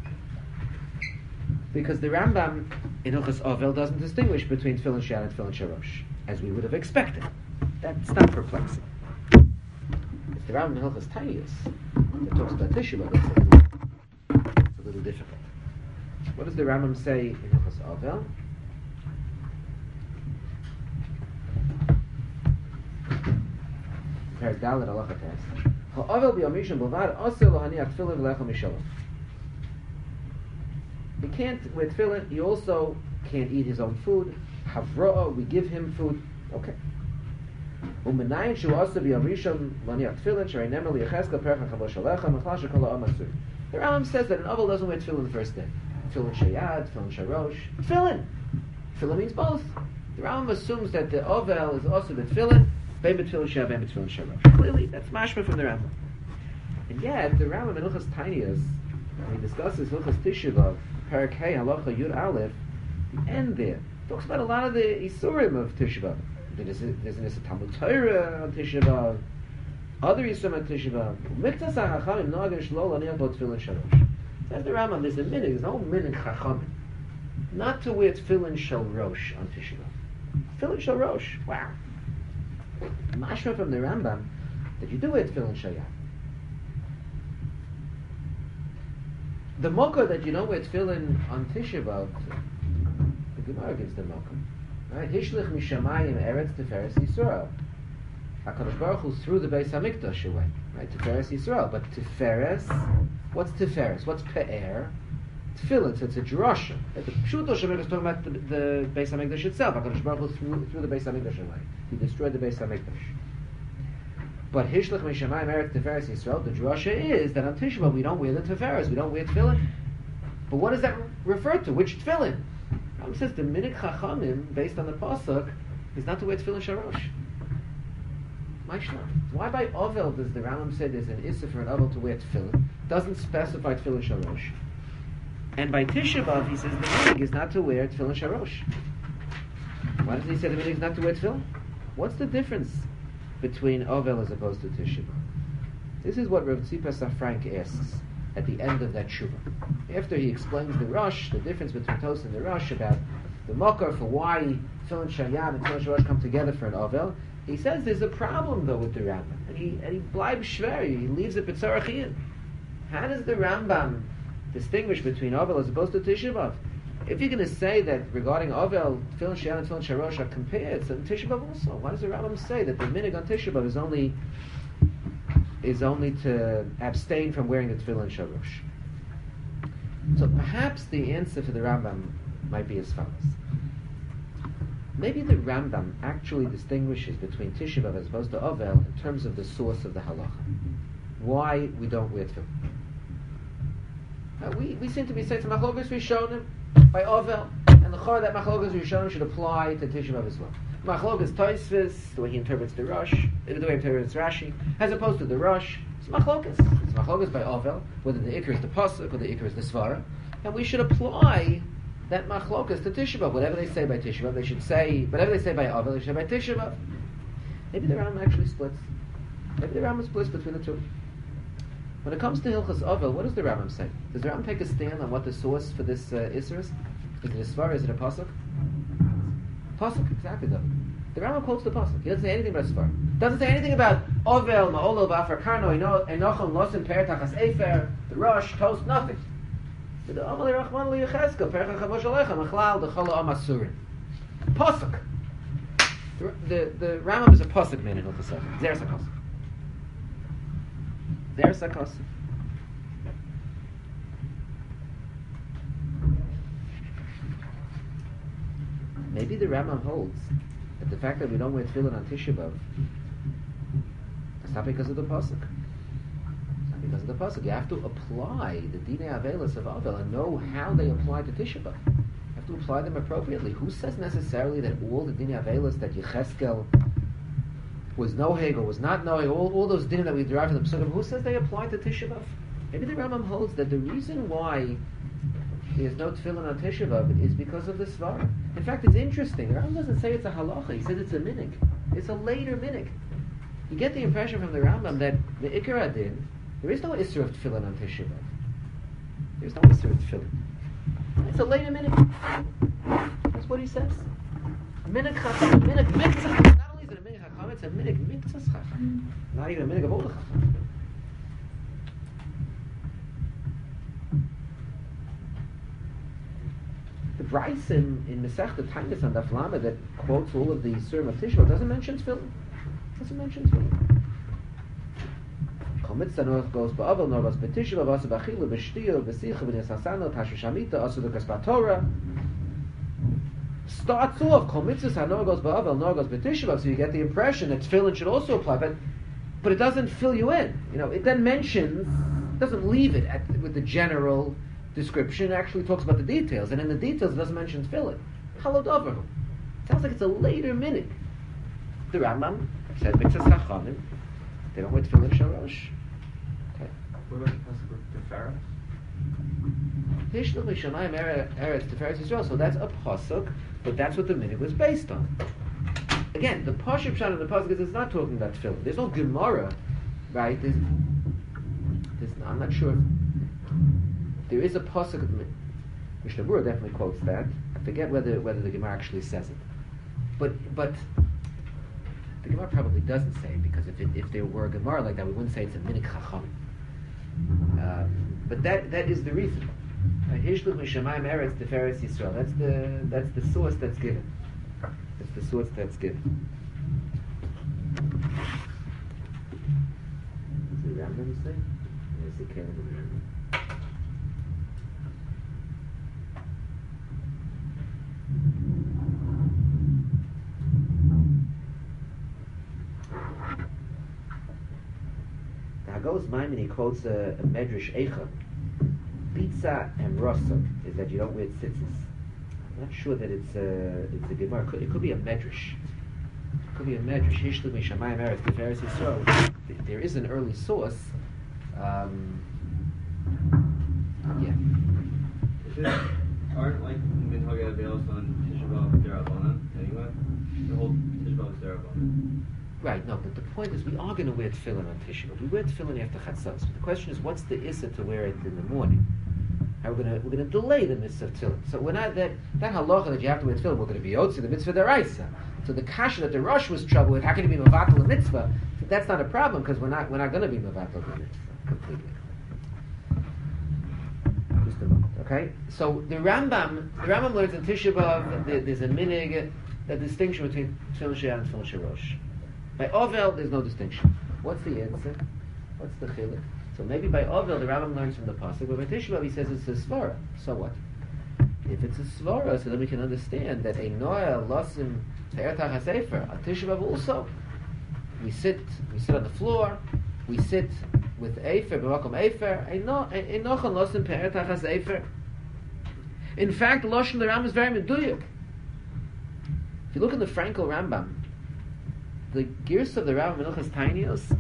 Because the Rambam in Hilchas Ovel doesn't distinguish between tefillin shayat and tefillin sharosh, as we would have expected. That's not perplexing. It's the Rambam in Hilchas Tainiyus that talks about Tisha B'Av. It's a little, it's a little difficult. What does the Rambam say in Hilchas Ovel? Parak Dalet Halacha Tes. Ha'ovel b'yomishim b'lvad asur lo haniach tefillin v'lecha mishalom. He can't wear tefillin. He also can't eat his own food. Havroa, we give him food. Okay. U'menayin shu asur b'yomishim haniach tefillin sharei nemer liyacheskel percha chavosh alecha mechal shekol ha'am asur. The Rambam says that an ovel doesn't wear tefillin the first day. Tefillin shayad, tefillin sharosh, tefillin. Tefillin means both. The Rambam assumes that the ovel is also the tefillin. Bein b'tefillin shayad, bein b'tefillin sharosh. Clearly, that's mashma from the Rambam. And yet, the Rambam in Hilchas Tainiyus, when he discusses Hilchas Tisha B'Av, Parak Hey, Halacha Yud Aleph, the end there talks about a lot of the Isurim of Tisha B'Av. There's, there's an Issa Talmud Torah on Tisha B'Av, other Isurim on Tisha B'Av. Miktas HaChachamim noagin shlo l'niach bo tefillin sharosh. Says the Rambam, there's a minhag, there's no minhag Chachamim, not to wear tefillin shel rosh on Tisha B'Av. Tefillin shel rosh, wow. Mashma from the Rambam that you do wear tefillin shayat. The mocha that you don't wear tefillin on Tisha B'Av, the Gemara gives the mocha. Right? Hishlich mishamayim eretz teferes Yisrael. HaKadosh Baruch Hu threw the Beis HaMikdash away. Right? Teferes Yisrael. But teferes, what's teferes? What's pe'er? Tefillin, so it's a drasha. The Pshuto Shemir is talking about the, the Beis HaMikdash itself. HaKadosh Baruch Hu threw, threw the Beis HaMikdash away. He destroyed the Beis HaMikdash. But Hishlich Mishamayim Eretz Teferes Yisrael, the drasha is that on Tisha B'Av we don't wear the teferes, we don't wear tefillin. But what does that refer to? Which tefillin? Rambam says the minhag Chachamim, based on the pasuk, is not to wear tefillin sharosh. Why by Ovel does the Rambam say there's an issa for an Ovel to wear tefillin? Doesn't specify tefillin sharosh. And by Tisha B'Av he says the minhag is not to wear tefillin sharosh. Why does he say the minhag is not to wear tefillin? What's the difference between Ovel as opposed to Tisha B'Av? This is what Rav Tzipah Safrank asks at the end of that shuvah. After he explains the Rosh, the difference between Tos and the Rosh about the Makar for why Tefillin Shayam and Tefillin Sharosh come together for an Ovel, he says there's a problem though with the Rambam, and he and he bleibs shver, he leaves it b'tzarachiyim. How does the Rambam distinguish between Ovel as opposed to Tisha B'Av? If you're going to say that regarding Ovel, Tefillin Shayam and Tefillin Sharosh are compared, so Tisha B'Av also. Why does the Rambam say that the minhag on Tisha B'Av is only is only to abstain from wearing the Tefillin Sharosh? So perhaps the answer for the Rambam might be as follows. Maybe the Rambam actually distinguishes between Tisha B'Av as opposed to Ovel in terms of the source of the halacha. Why we don't wear tefillin. Uh, we, we seem to be saying to Machlokas Rishonim by Ovel, and the Chor that Machlokas Rishonim should apply to Tisha B'Av as well. Machlokas Tosfos, the way he interprets the Rosh, the way he interprets Rashi, as opposed to the Rosh, it's Machlokas. It's Machlokas by Ovel, whether the Iker is the Pasuk or the Iker is the Svara, and we should apply that Machlokas to Tisha B'Av. Whatever they say by Tisha B'Av, they should say, whatever they say by Ovel, they should say by Tisha B'Av. Maybe the Rambam actually splits. Maybe the Rambam splits between the two. When it comes to Hilchas Ovel, what does the Rambam say? Does the Rambam take a stand on what the source for this uh, Isser is? Is it a Svara? Is it a Pasuk? Pasuk, exactly though. The Rambam quotes the pasuk. He doesn't say anything about Svar. Doesn't say anything about Ovel, Ma'olo, Ba'afar Karno, Enochon, Losim, Per Tachas Efer, the Rosh, Toast, nothing. The Amali Rachman Li Yecheska, Per Chavosh Alecha, Mechlal, the Chola Amasurin. Pasuk. The, the, the Rambam is a pasuk man in Hilchos Sefer. Zer Sakos. Zer Sakos. Maybe the Rambam holds that the fact that we don't wear tefillin on Tisha B'Av is not because of the pasuk. It's not because of the pasuk. You have to apply the Dinei Avelos of Avel and know how they apply to Tisha B'Av. You have to apply them appropriately. Who says necessarily that all the Dinei Avelos that Yecheskel was noheg or was not noheg, all, all those dinim that we derive from the Pesukim, who says they apply to Tisha B'Av? Maybe the Rambam holds that the reason why there's no tefillin on Tisha B'Av is because of the Svara. In fact, it's interesting. The Rambam doesn't say it's a halacha. He says it's a minig. It's a later minig. You get the impression from the Rambam that the Ikar Adin, there is no Isser of tefillin on Tisha B'Av. There's no Isser of tefillin. It's a later minig. That's what he says. Minig chacham, minig miktzah. Not only is it a minig chacham, it's a minig miktzah chacham. Not even a minig of all the chacham. The Bryce in, in Masechta Tainus on Daf Lamed that quotes all of the Surim of Tisha B'Av doesn't mention tefillin. Doesn't mention tefillin. Kol mitzvah nor goes ba'avel nor goes b'Tisha B'Av asu b'achilu b'shtiyo b'sicha b'nes hasano tashu shamita asu l'kas b'Torah. Starts off Kol mitzvah nor goes ba'avel nor goes b'Tisha B'Av, so you get the impression that tefillin should also apply, but but it doesn't fill you in. You know, it then mentions, doesn't leave it at, with the general description. It actually talks about the details, and in the details it doesn't mention tefillin. Chalod Avraham. Sounds like it's a later minute. The Rambam said Mitzvah Chachamim. They don't wear tefillin shalosh. Okay.
What about the pasuk with Tiferes?
Hishluch Mishamayim Eretz Tiferes Yisrael. So that's a pasuk, but that's what the minute was based on. Again, the pasuk pshat of the pasuk is it's not talking about tefillin. There's no Gemara, right? There's, there's, I'm not sure. If, There is a pasuk. Mishnah Berurah definitely quotes that. I forget whether whether the Gemara actually says it, but but the Gemara probably doesn't say it, because if it, if there were a Gemara like that, we wouldn't say it's a minik chacham. Um, but that that is the reason. Hishluch mishamayim eretz tiferes Yisrael. That's the that's the source that's given. That's the source that's given. Is it Rambam you say? Yes, it can be Rambam. Hagos Maimon, he quotes a, a Medrash Eicha. Pizza and Rasa is that you don't wear tzitzis. I'm not sure that it's a, it's a Gemara. It could, it could be a Medrash. It could be a Medrash. Hishlu Mishamayim Eretz Tiferes Yisrael. There is an early source. Um, yeah.
Is it, aren't like Minhagei Avelos on Tisha B'Av Derabanan anyway? The whole Tisha B'Av is Derabanan.
Right, no, but the point is we are going to wear tefillin on Tisha B'Av. We wear tefillin after Chatzos. But the question is, what's the issa to wear it in the morning? How we're going to we're going to delay the mitzvah of tefillin. So we're not that that halacha that you have to wear tefillin. We're going to be yotzi the mitzvah deraisa. So the kasha that the Rosh was troubled with, how can you be mevatel the mitzvah? That's not a problem, because we're not we're not going to be mevatel the mitzvah completely. Just a moment, okay? So the Rambam the Rambam learns in Tisha B'Av the, there's a minig, a distinction between tefillin sheyah and tefillin sherosh. By Ovel, there's no distinction. What's the answer? What's the chiluk? So maybe by Ovel, the Rambam learns from the pasuk, but by Tisha B'Av he says it's a svara. So what? If it's a svara, so then we can understand that a noah losim te'ertach hasefer on Tisha B'Av also. We sit, we sit on the floor. We sit with efer b'makom efer. A nochon losim te'ertach hasefer. In fact, the lashon the Rambam is very meduyuk. If you look in the Frankel Rambam, the gears of the Rambam Menuchas Tainios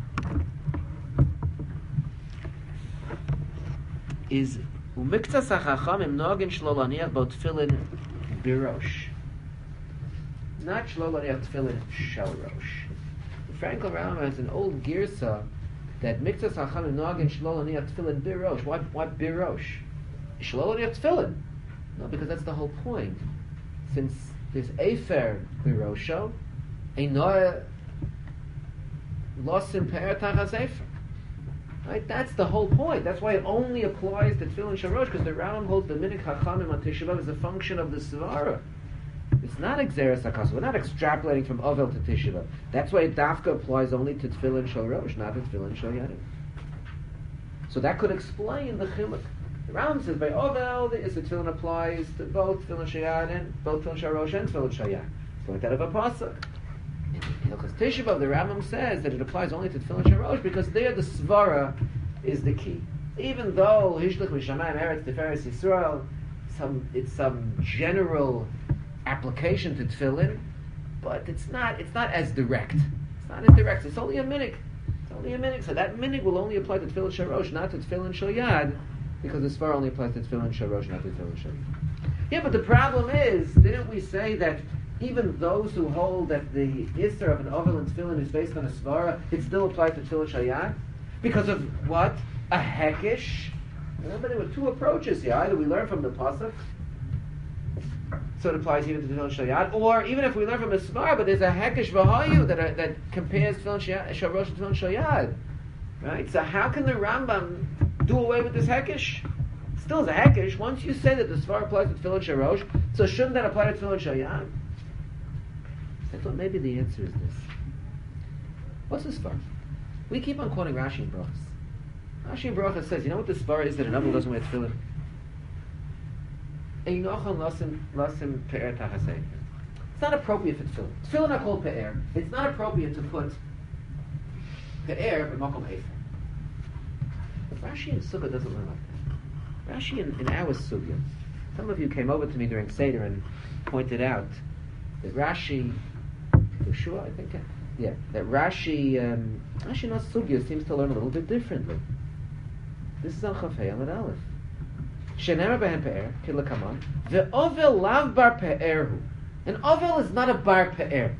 is umiktzas hachachamim nogin shlo laniach bo tefillin birosh, not shlo laniach tefillin shel rosh. The Frankel Rambam has an old girsa that miktzas hachachamim nogin shlo laniach tefillin birosh. Why why birosh? Shlo laniach tefillin? No, because that's the whole point. Since There's Efer Birosho, Einoa Losim Pe'er Tachas Efer. Right? That's the whole point. That's why it only applies to Tefillin Sharosh, because the Rambam holds the Minik Hachamim on Tisha B'Av as a function of the Svara. It's not Exeris HaKasa. We're not extrapolating from Ovel to Tisha B'Av. That's why Dafka applies only to Tefillin Sharosh, not to Tefillin Shal Yadim. So that could explain the Chiluk. The Rambam says by Ovel, the Issa Tefillin applies to both Tefillin Shal Yadim, both Tefillin Sharosh and Tefillin Shal Yadim. It's like that of a Pasuk. In Hilchos Tisha B'Av, the Rambam says that it applies only to Tefillin Sharosh because there the Svara is the key. Even though Hishlich Mishamayim Eretz Tiferes Yisrael, some it's some general application to Tefillin, but it's not it's not as direct. It's not as direct. It's only a minik. It's only a minik. So that minik will only apply to Tefillin Sharosh, not to Tefillin Shal Yad, because the Svara only applies to Tefillin Sharosh, not to Tefillin Shal Yad. Yeah, but the problem is, didn't we say that even those who hold that the Isser of an Ovel and Tefillin is based on a Svara, it still applies to Tefillin Shal Yad? Because of what? A Hekish? Remember, there were two approaches here. Either we learn from the Pasuk, so it applies even to Tefillin Shal Yad, or even if we learn from a Svara, but there's a Hekish V'hayu that, are, that compares Tefillin Shal Rosh and Tefillin Shal Yad. Right? So how can the Rambam do away with this Hekish? Still is a Hekish. Once you say that the Svara applies to Tefillin Shal Rosh, so shouldn't that apply to Tefillin Shal Yad? I thought maybe the answer is this. What's the Svara? We keep on quoting Rashi in Brachas. Rashi in Brachas says, you know what the Svara is that an Ovel doesn't wear Tefillin? It's not appropriate for Tefillin. Tefillin are called Pe'er. It's not appropriate to put Pe'er in Makom Efer. But Rashi in Sukkah doesn't learn like that. Rashi in, in our Sukkah, some of you came over to me during Seder and pointed out that Rashi, Yeshua, I think, yeah, that Rashi, um, Rashi in Sukkah seems to learn a little bit differently. This is on Chafei Amud Aleph. Shenemar behem pe'er, kidlakaman, ve'ovel lav bar pe'erhu. An ovel is not a bar pe'er.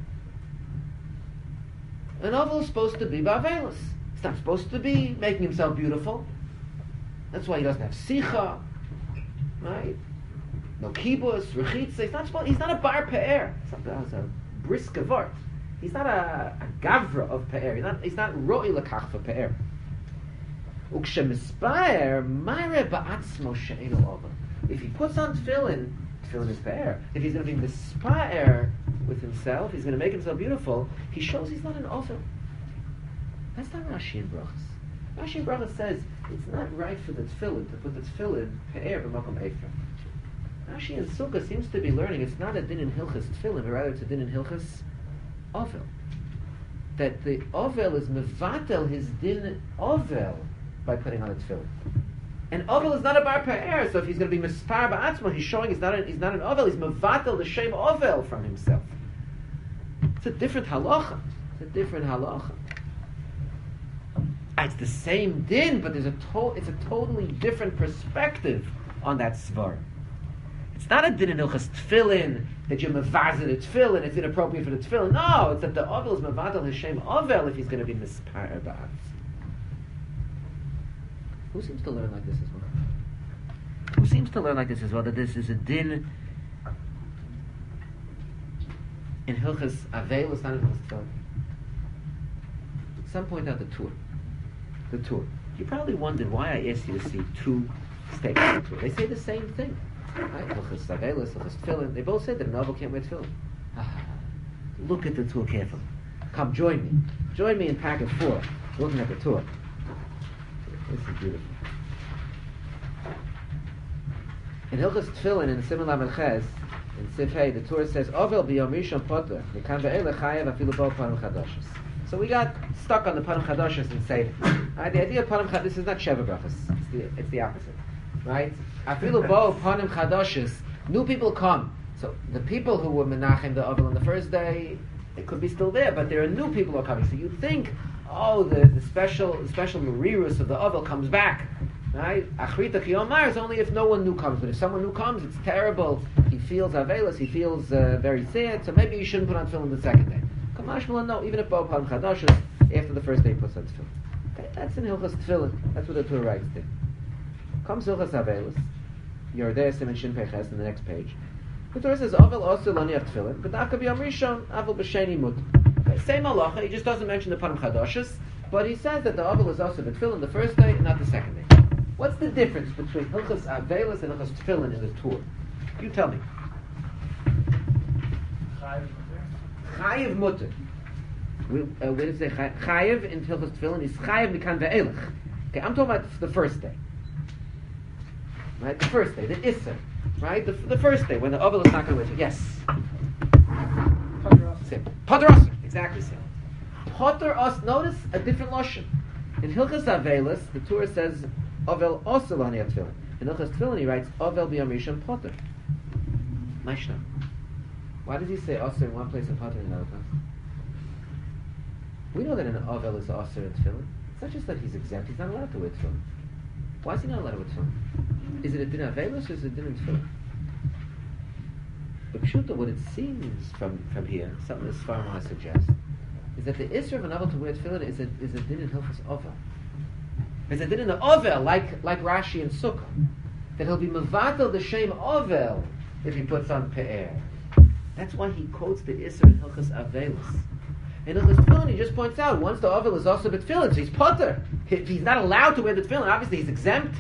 An ovel is supposed to be barvelis. He's not supposed to be making himself beautiful. That's why he doesn't have sicha, right? No kibus, rechitza. He's not supposed. He's not a bar pe'er. He's a brisk avart. He's not a, a gavra of pe'er. He's not. He's not ro'i lekach for pe'er. Ukshemispire mare ba'atzmo she'enu ovel. If he puts on tefillin, tefillin is pe'er. If he's going to be mispire with himself, he's going to make himself beautiful. He shows he's not an ovel. That's not Rashi in Brachas. Rashi in Brachas says it's not right for the tefillin to put the tefillin pe'er b'makom efer. Rashi in Sukkah seems to be learning it's not a din in Hilchas tefillin, but rather it's a din in Hilchas ovel. That the ovel is mevatel his din ovel by putting on a tefillin. And ovel is not a bar pe'er, so if he's going to be mispar ba'atzma, he's showing he's not, a, he's not an ovel, he's mevatel the shem ovel from himself. It's a different halacha. It's a different halacha. It's the same din, but there's a to- it's a totally different perspective on that svar. It's not a din in Hilchas tefillin that you're mevazed the tefillin, it's inappropriate for the tefillin. No, it's that the ovel is mevatel his shem ovel if he's going to be mispar ba'atzma. Who seems to learn like this as well? Who seems to learn like this as well, that this is a din in Hilchas Aveil, not in Hilchas Tefillin? Some point out the tour. The tour. You probably wondered why I asked you to see two statements of the tour. They say the same thing. Right? Hilchas Aveil, Hilchas Tefillin. They both say that a novel can't wear tefillin. Look at the tour carefully. Come, join me. Join me in packet four, looking at the tour. This is beautiful. In Hilchas Tefillin, in Siman Lamed Ches, in Sif Hey, the Torah says, "Ovel b'yom rishon poter, v'kan ve'ele chayev afilu bo panim chadashos." So we got stuck on the panim chadashos and Seder. Right? The idea of panim chadashos, this is not sheva brachos. It's the, it's the opposite. Right? Afilu bo panim chadashos. New people come. So the people who were menachem the Ovel on the first day, it could be still there, but there are new people who are coming. So you think, oh, the, the special the special merirus of the ovel comes back, right? Achrita kiyomar is only if no one new comes, but if someone new comes, it's terrible. He feels avelis, he feels uh, very sad, so maybe you shouldn't put on tefillin the second day. Kamashmalan, no, even if bo pan chadashos, after the first day he puts on tefillin. Okay, that's in Hilchas Tefillin. That's what the Torah writes there. Comes Hilchas Avelis, you're there, Siman Shin Peches in the next page. The Torah says, Avel also lo niach tefillin, but that could be Yom Rishon, Avel b'sheni mut. Okay, same halacha, he just doesn't mention the Panim Chadashis, but he says that the Avel is also b'tefillin the first day and not the second day. What's the difference between Hilchas Avelis and Hilchas Tefillin in the Torah? You tell me. Chayiv mutter. We, uh, where does it say Chayiv in Hilchas Tefillin is Chayiv mikan ve'elech. Okay, I'm talking about the first day. Right, the first day, the Isser. Right, the, the first day when the Avel is not going to wait. Yes. Same. Potter Aser. Exactly same. Potter Aser. Notice a different lashon. In Hilchas Avelis, the Torah says Avel also lo niach tefillin. In Hilchas Tefillin, he writes Avel b'yom rishon Potter. Mashna. Why does he say Aser in one place and Potter in another place? We know that an Avel is Aser in Tefillin. It's not just that he's exempt; he's not allowed to wear tefillin. Why is he not allowed to wear tefillin? Is it a din Avelis or is it a din in Tefillin? But Pshuta, what it seems from, from here, something this far I suggest, is that the Isra of an Avel to wear tefillin is a, is a din in Hilchas Avel. It's a din in the Avel, like, like Rashi and Sukkah, that he'll be mevatel the shem Avel if he puts on Pe'er. That's why he quotes the Isra in Hilchas Avelis. In Hilchas Tefillin, he just points out, once the Avel is also b'tefillin, so he's potter. If he's not allowed to wear the tefillin, obviously he's exempt.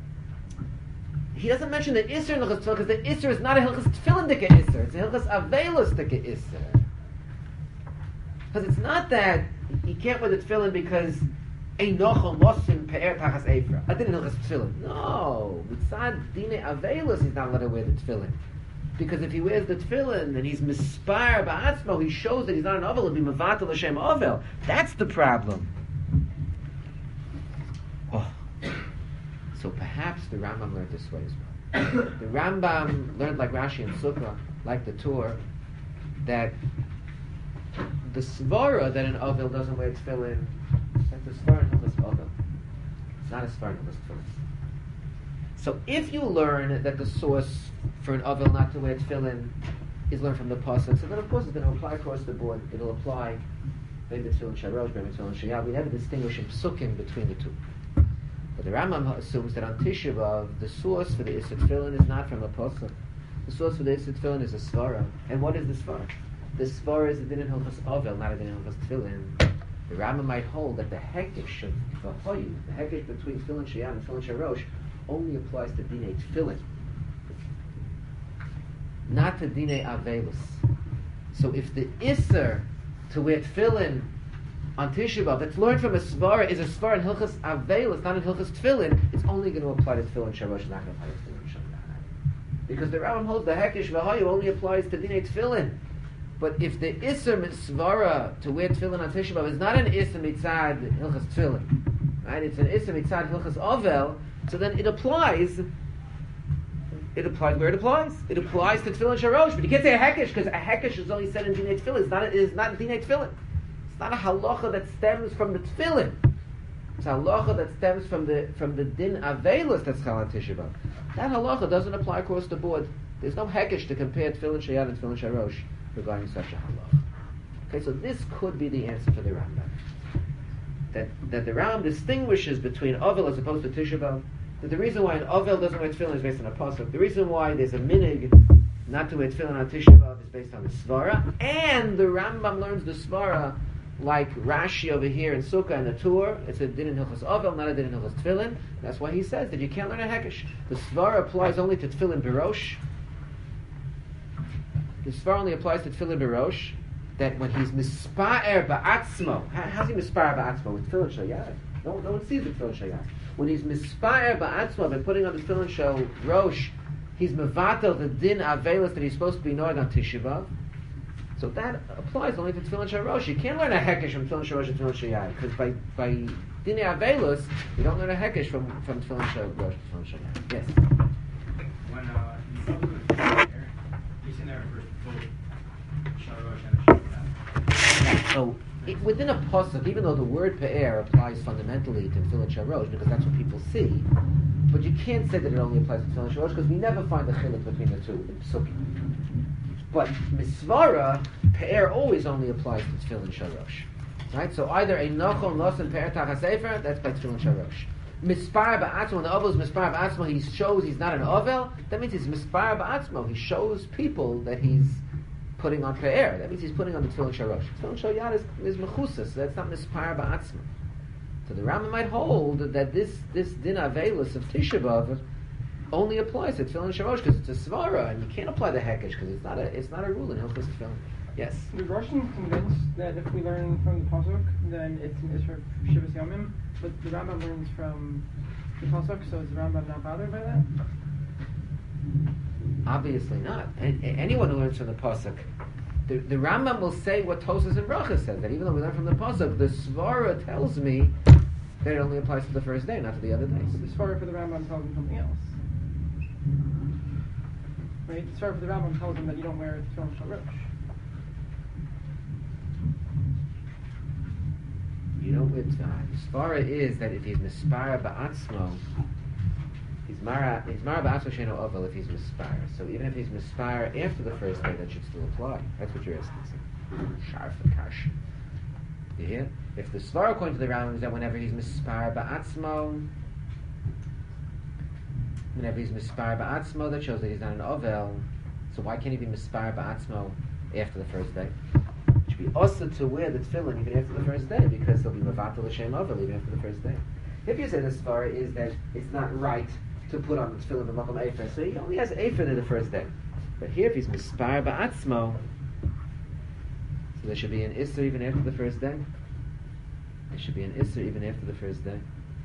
He doesn't mention the Isser in Hilchas Tefillin, because the Isser is not a Hilchas Tefillin dika Isser, it's a Hilchas Avelis dika Isser. Because it's not that he can't wear the tefillin because Einochel Mosim Pe'er Tachas Eifra. I didn't Hilchas Tefillin. No, Mitzad Dine Avelis, he's not allowed to wear the tefillin. Because if he wears the tefillin and he's mispire ba'atzmo, he shows that he's not an Avel, he'll be mevatel l'shem Avel. That's the problem. Oh. So perhaps the Rambam learned this way as well. The Rambam learned like Rashi and Sukkah, like the Torah, that the svara that an Avel doesn't wear tefillin, that's the svara in Hilchas Avel. It's not a svara in Hilchas Tefillin. So if you learn that the source for an Avel not to wear tefillin is learned from the pasuk, so then of course it's going to apply across the board. It'll apply maybe tefillin sharosh, maybe tefillin shayah. We never distinguish in psukim between the two. But the Rambam assumes that on Tisha B'Av, the source for the Isser Tefillin is not from a pasuk. The source for the Isser Tefillin is a svara. And what is the svara? The svara is a din in Hilchas Avel, not a din in Hilchas Tefillin. The Rambam might hold that the hekesh of Vahoyu, the hekesh between tefillin shayah and tefillin sharosh, only applies to dinei tefillin, not to dinei avelis. So if the Isser to wear tefillin on Tisha B'Av that's learned from a svara is a svara in Hilchas Avelis, not in Hilchas Tefillin, it's only going to apply to tefillin sharosh, not going to apply to tefillin shayah. Because the Rambam holds the hekesh v'hayu only applies to dinei tefillin. But if the Isser mitzvara to wear tefillin on Tisha B'Av is not an Isser mitzad Hilchas Tefillin, right? It's an Isser mitzad Hilchas Avel, so then it applies. It applies where it applies. It applies to tefillin sharosh, but you can't say a hekesh because a hekesh is only said in dinei tefillin. It's not. It is not dinei tefillin. It's not a halacha that stems from the tefillin. It's a halacha that stems from the from the din avelis that's chal on Tisha B'Av. That halacha doesn't apply across the board. There's no hekesh to compare tefillin shayad and tefillin sharosh regarding such a halacha. Okay, so this could be the answer for the Rambam. That that the Rambam distinguishes between Avel as opposed to Tisha B'Av. That the reason why an Avel doesn't wear tefillin is based on a pasuk. The reason why there's a minig not to wear tefillin on Tisha B'Av is based on the svara, and the Rambam learns the svara like Rashi over here in Sukkah and the Tur. It's a din in Hilchas Avel, not a din in Hilchas Tefillin. That's why he says that you can't learn a hekesh. The svara applies only to tefillin birosh. The svara only applies to tefillin birosh. That when he's mispa'er ba'atzmo, how, how's he mispa'er ba'atzmo? With tefillin shayad. No, no one sees the tefillin shayad. When he's mispa'er ba'atzmo by putting on the tefillin show rosh, he's mevatel the din avelis that he's supposed to be knowing on Tisha B'Av. So that applies only to tefillin shel rosh. You can't learn a hekesh from tefillin shel rosh and tefillin shel yad, because by by dinei avelos you don't learn a hekesh from from tefillin shel rosh to tefillin shel yad. Yes.
When uh, you see there first both shel rosh and shel yad.
So it, within a pasuk, even though the word pe'er applies fundamentally to tefillin shel rosh, because that's what people see, but you can't say that it only applies to tefillin shel rosh because we never find the chiluk between the two in psukim. But misvara, pe'er always only applies to tefillin sharosh. Right? So either a nachon losan pe'er tachas sefer, that's by tefillin sharosh. mispar ba'atzmo, when the ovel is mispar ba'atzmo, he shows he's not an ovel. That means he's mispar ba'atzmo. He shows people that he's putting on pe'er. That means he's putting on the tefillin sharosh. Tefillin sharyad is, is mechusas, so that's not mispar ba'atzmo. So the Rambam might hold that this this din avelus of Tisha B'Av only applies to tefillin sharosh because it's a svara, and you can't apply the hekesh because it's not a it's not a rule in Hilchos tefillin. Yes.
The Russian convinced that if we learn from the pasuk, then it's an isra for Shivas Yomim, but the Rambam learns from the pasuk, so is the Rambam not bothered by that?
Obviously not. And, and anyone who learns from the pasuk, the, the Rambam will say what Tosas and Bracha says, that even though we learn from the pasuk, the svara tells me that it only applies to the first day, not to the other days.
The svara for the Rambam tells him something else. Right? The svara for the Rambam tells him that you don't wear tefillin sharosh.
You know, it's uh, svara is that if he's mispara ba'atzmo, he's mara he's mara ba'atzmo sheno ovel if he's mispara. So even if he's mispara after the first day, that should still apply. That's what you're asking. Sharf kash. You hear? If the svara according to the Rambam is that whenever he's mispara ba'atzmo, whenever he's mispara ba'atzmo, that shows that he's not an ovel. So why can't he be mispara ba'atzmo after the first day? Be also to wear the tefillin even after the first day because he'll be mevatel l'shem ovel even after the first day. If you say the svara is that it's not right to put on the tefillin b'makom efer, so he only has efer in the first day. But here, if he's mispar ba'atzmo, so there should be an isser even after the first day. There should be an isser even after the first day.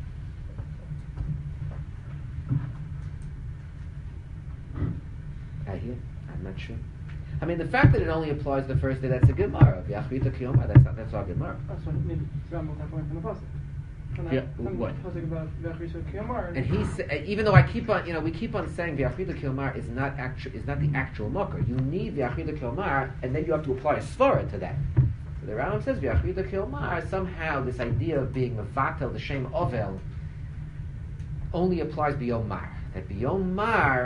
I hear. I'm not sure. I mean, the fact that it only applies the first day, that's a Gemara. V'yachrita kiyoma, that's not, that's our Gemara.
That's what maybe the Rambam will have to learn from the pasuk. From that,
Yeah,
from
what?
the pasuk about v'yachrita kiyoma.
And he's even though I keep on, you know, we keep on saying v'yachrita kiyoma is not actual, is not the actual makar. You need v'yachrita kiyoma, and then you have to apply a svara to that. So the Rambam says v'yachrita kiyoma, somehow this idea of being mevatel the shem ovel only applies b'yom mar. That b'yom mar,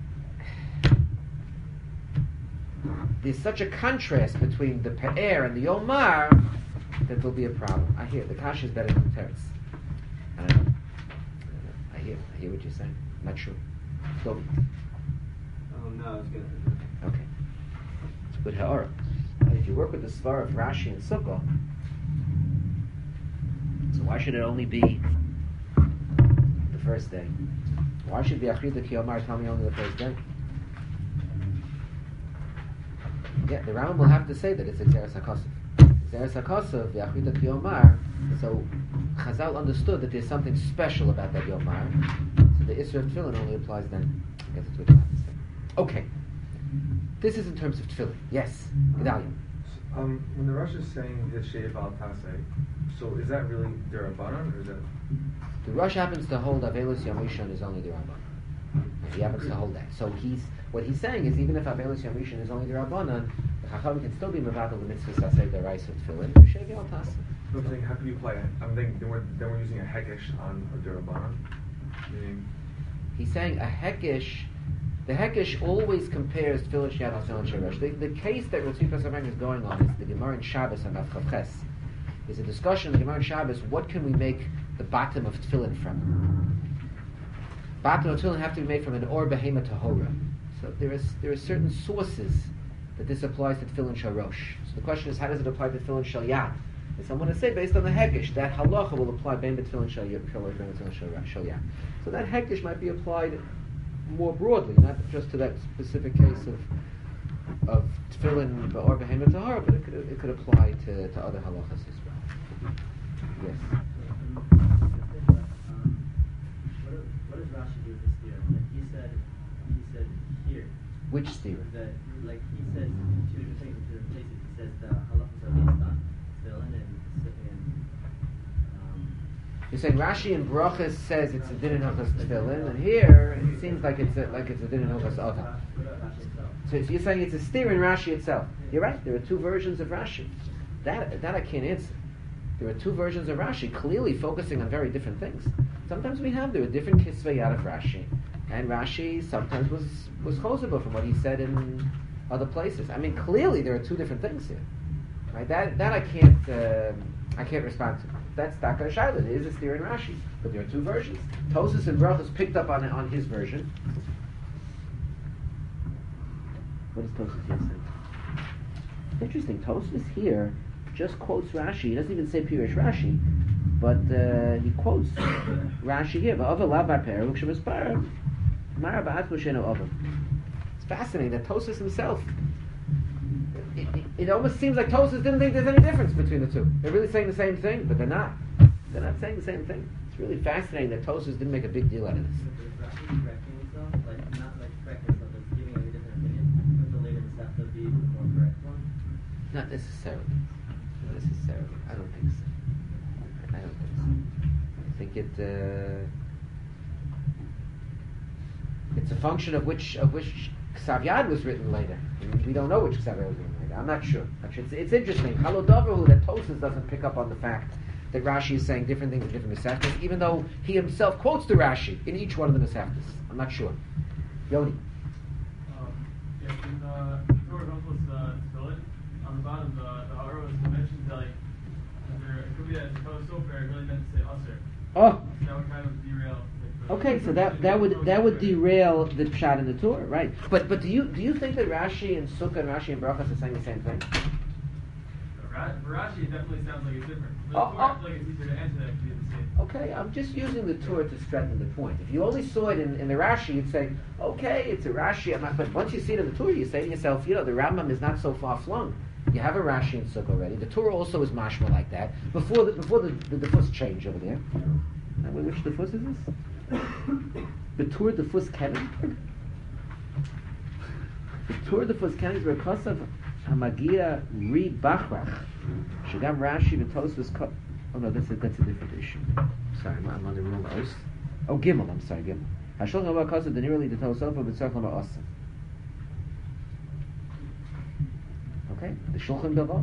there's such a contrast between the Pe'er and the Yomar that there'll be a problem. I hear the Kasha is better than the Teretz. I don't know. I don't know. I hear. I hear what you're saying. Not sure. Go.
Um, no, it's good.
Okay. It's good ha'ara. If you work with the Svar of Rashi and Sukkah, so why should it only be the first day? Why should V'yachrita Kiyomar tell me only the first day? Yeah, the Rambam will have to say that it's a Zeres HaKosov. Zeres HaKosov, V'yachrita Kiyomar, so Chazal understood that there's something special about that Yomar, so the Isra of Tefillin only applies then. I guess that's what you have to say. Okay. This is in terms of Tefillin. Yes, Gedalia.
Um, when the Rosh is saying the Sheif al Tasei, so is that really Derabanan or is that?
The Rosh happens to hold Avelus Yom Rishon is only the Rabbanan. He happens to hold that. So he's what he's saying is even if Avelus Yom Rishon is only the Rabbanan, the Chacham can still be mevatel the mitzvah sasei deraisa of tefillin. Shevi al tasei.
I'm saying how can you apply it? I'm thinking then we're then we're using a hekesh on a Derabanan, meaning
He's saying a hekesh. The hekesh always compares tefillin sheyad and tefillin sheresh. The, the case that Rav Tzvi Pesach is going on is the Gemara in Shabbos and Rav Chavches. There's a discussion in the Gemara in Shabbos. What can we make the bottom of tefillin from? Bottom of tefillin have to be made from an or behema tahora. So there is there are certain sources that this applies to tefillin sharosh. So the question is, how does it apply to tefillin shel yad? And so I'm going to say, based on the hekesh, that halacha will apply ben tefillin shel yad, tefillin shel yad. So that hekesh might be applied more broadly, not just to that specific case of of tefillin or behema tahara, but it could it could apply to, to other halachas as well. Yes.
What does Rashi do with this theorem? Like he said, he said here.
Which theory?
That like he says two different things in two different places. He says the halachas are based on tefillin and and um.
You're saying Rashi in Brachas says it's a din in Hilchos Tefillin, and here it seems like it's a, like it's a din in Hilchos Oven. So, so you're saying it's a steer in Rashi itself. You're right. There are two versions of Rashi. That that I can't answer. There are two versions of Rashi, clearly focusing on very different things. Sometimes we have there are different kisvei out of Rashi, and Rashi sometimes was was chosabah from what he said in other places. I mean, clearly there are two different things here. Right? That that I can't uh, I can't respond to. that's Taka Shaila. There is a steer in Rashi, but there are two versions. Tosfos and Brachos picked up on on his version. What does Tosfos here say? Interesting. Tosfos here just quotes Rashi. He doesn't even say Pirish Rashi, but uh, he quotes Rashi here. It's fascinating that Tosfos himself. It, it, it almost seems like Tosfos didn't think there's any difference between the two. They're really saying the same thing, but they're not. They're not saying the same thing. It's really fascinating that Tosfos didn't make a big deal out of this.
But is Rashi correcting himself? Like, not like correcting himself, but giving a different opinion? Would the later Masechta be the more correct one?
Not necessarily. Not necessarily. I don't think so. I don't think so. I think it. Uh, it's a function of which of which Ksav Yad was written later. I mean, we don't know which Ksav Yad was written later. I'm not sure. Actually, it's, it's interesting. Halodoverhu that Tosfos doesn't pick up on the fact that Rashi is saying different things in different Masechtas, even though he himself quotes the Rashi in each one of the Masechtas. I'm not sure. Yoni.
Um, yeah, in the Torah Rumpel's uh, Tefillin, on the bottom, the, the Haro mentions that, like, there, it could be that it's Torah Sofer, it really meant to say Aser.
Oh.
So that would kind of derail. Like, the,
Okay, so that, that would that would derail the pshat in the Torah, right? But but do you do you think that Rashi and Sukkah and Rashi and Brachos are saying the same thing?
For Rashi, it definitely sounds like it's different. The
Oh,
Torah,
oh.
I feel like it's easier to answer that to be the same.
Okay, I'm just using the Torah to strengthen the point. If you only saw it in, in the Rashi, you'd say, okay, it's a Rashi. I'm not, but once you see it in the Torah, you say to yourself, you know, the Rambam is not so far flung. You have a Rashi in Sukkah already. The Torah also is mashma like that. Before the before the the, the Fus change over there. Now, which the Fus is this? The Torah the Fus Kevin. The Torah the Fus Kevin is Rekasav Hamagia Ri Bachrach. Shagam Rashi v'Tosfos Ko. Oh no, that's a that's a different issue. Sorry, I'm, I'm on the wrong os. Oh, Gimel. I'm sorry, Gimel. Hashulchan Aruch Kasav Denirli the Tosofa b'Tzarchon Ba'asim. Okay, the Shulchan Gavoa.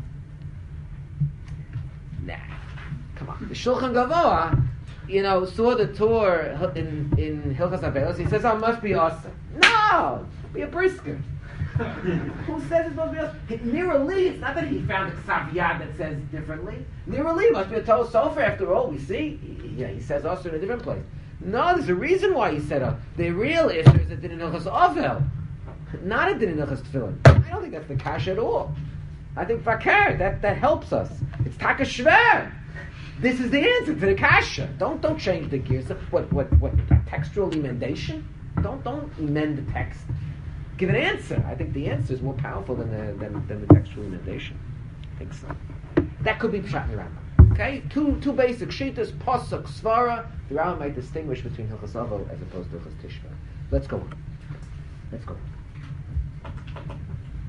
Nah, come on. The Shulchan Gavoa, you know, saw the Torah in in Hilchas Avelos. He says, "Oh, it must be awesome." No, be a brisker. Who says it's supposed to be us? Nearly, it's not that he found a Ksav Yad that says differently. Nearly must be a Torah Sofer after all. We see, yeah, he says also in a different place. No, there's a reason why he said uh, the real issue is it didn't Hilchas Ovel, not it didn't Hilchas Tefillin. I don't think that's the kasha at all. I think Fakir, that that helps us. It's Taka Shver. This is the answer to the kasha. Don't don't change the gears. What what what? A textual emendation? Don't don't amend the text. Give an answer. I think the answer is more powerful than the than, than the textual emendation. I think so. That could be Pshat and Rambam. Okay, two two basic shitas, Pasuk, Svara. The Rambam might distinguish between Hilchas Avos as opposed to Hilchas Tishba. Let's go on. Let's go on.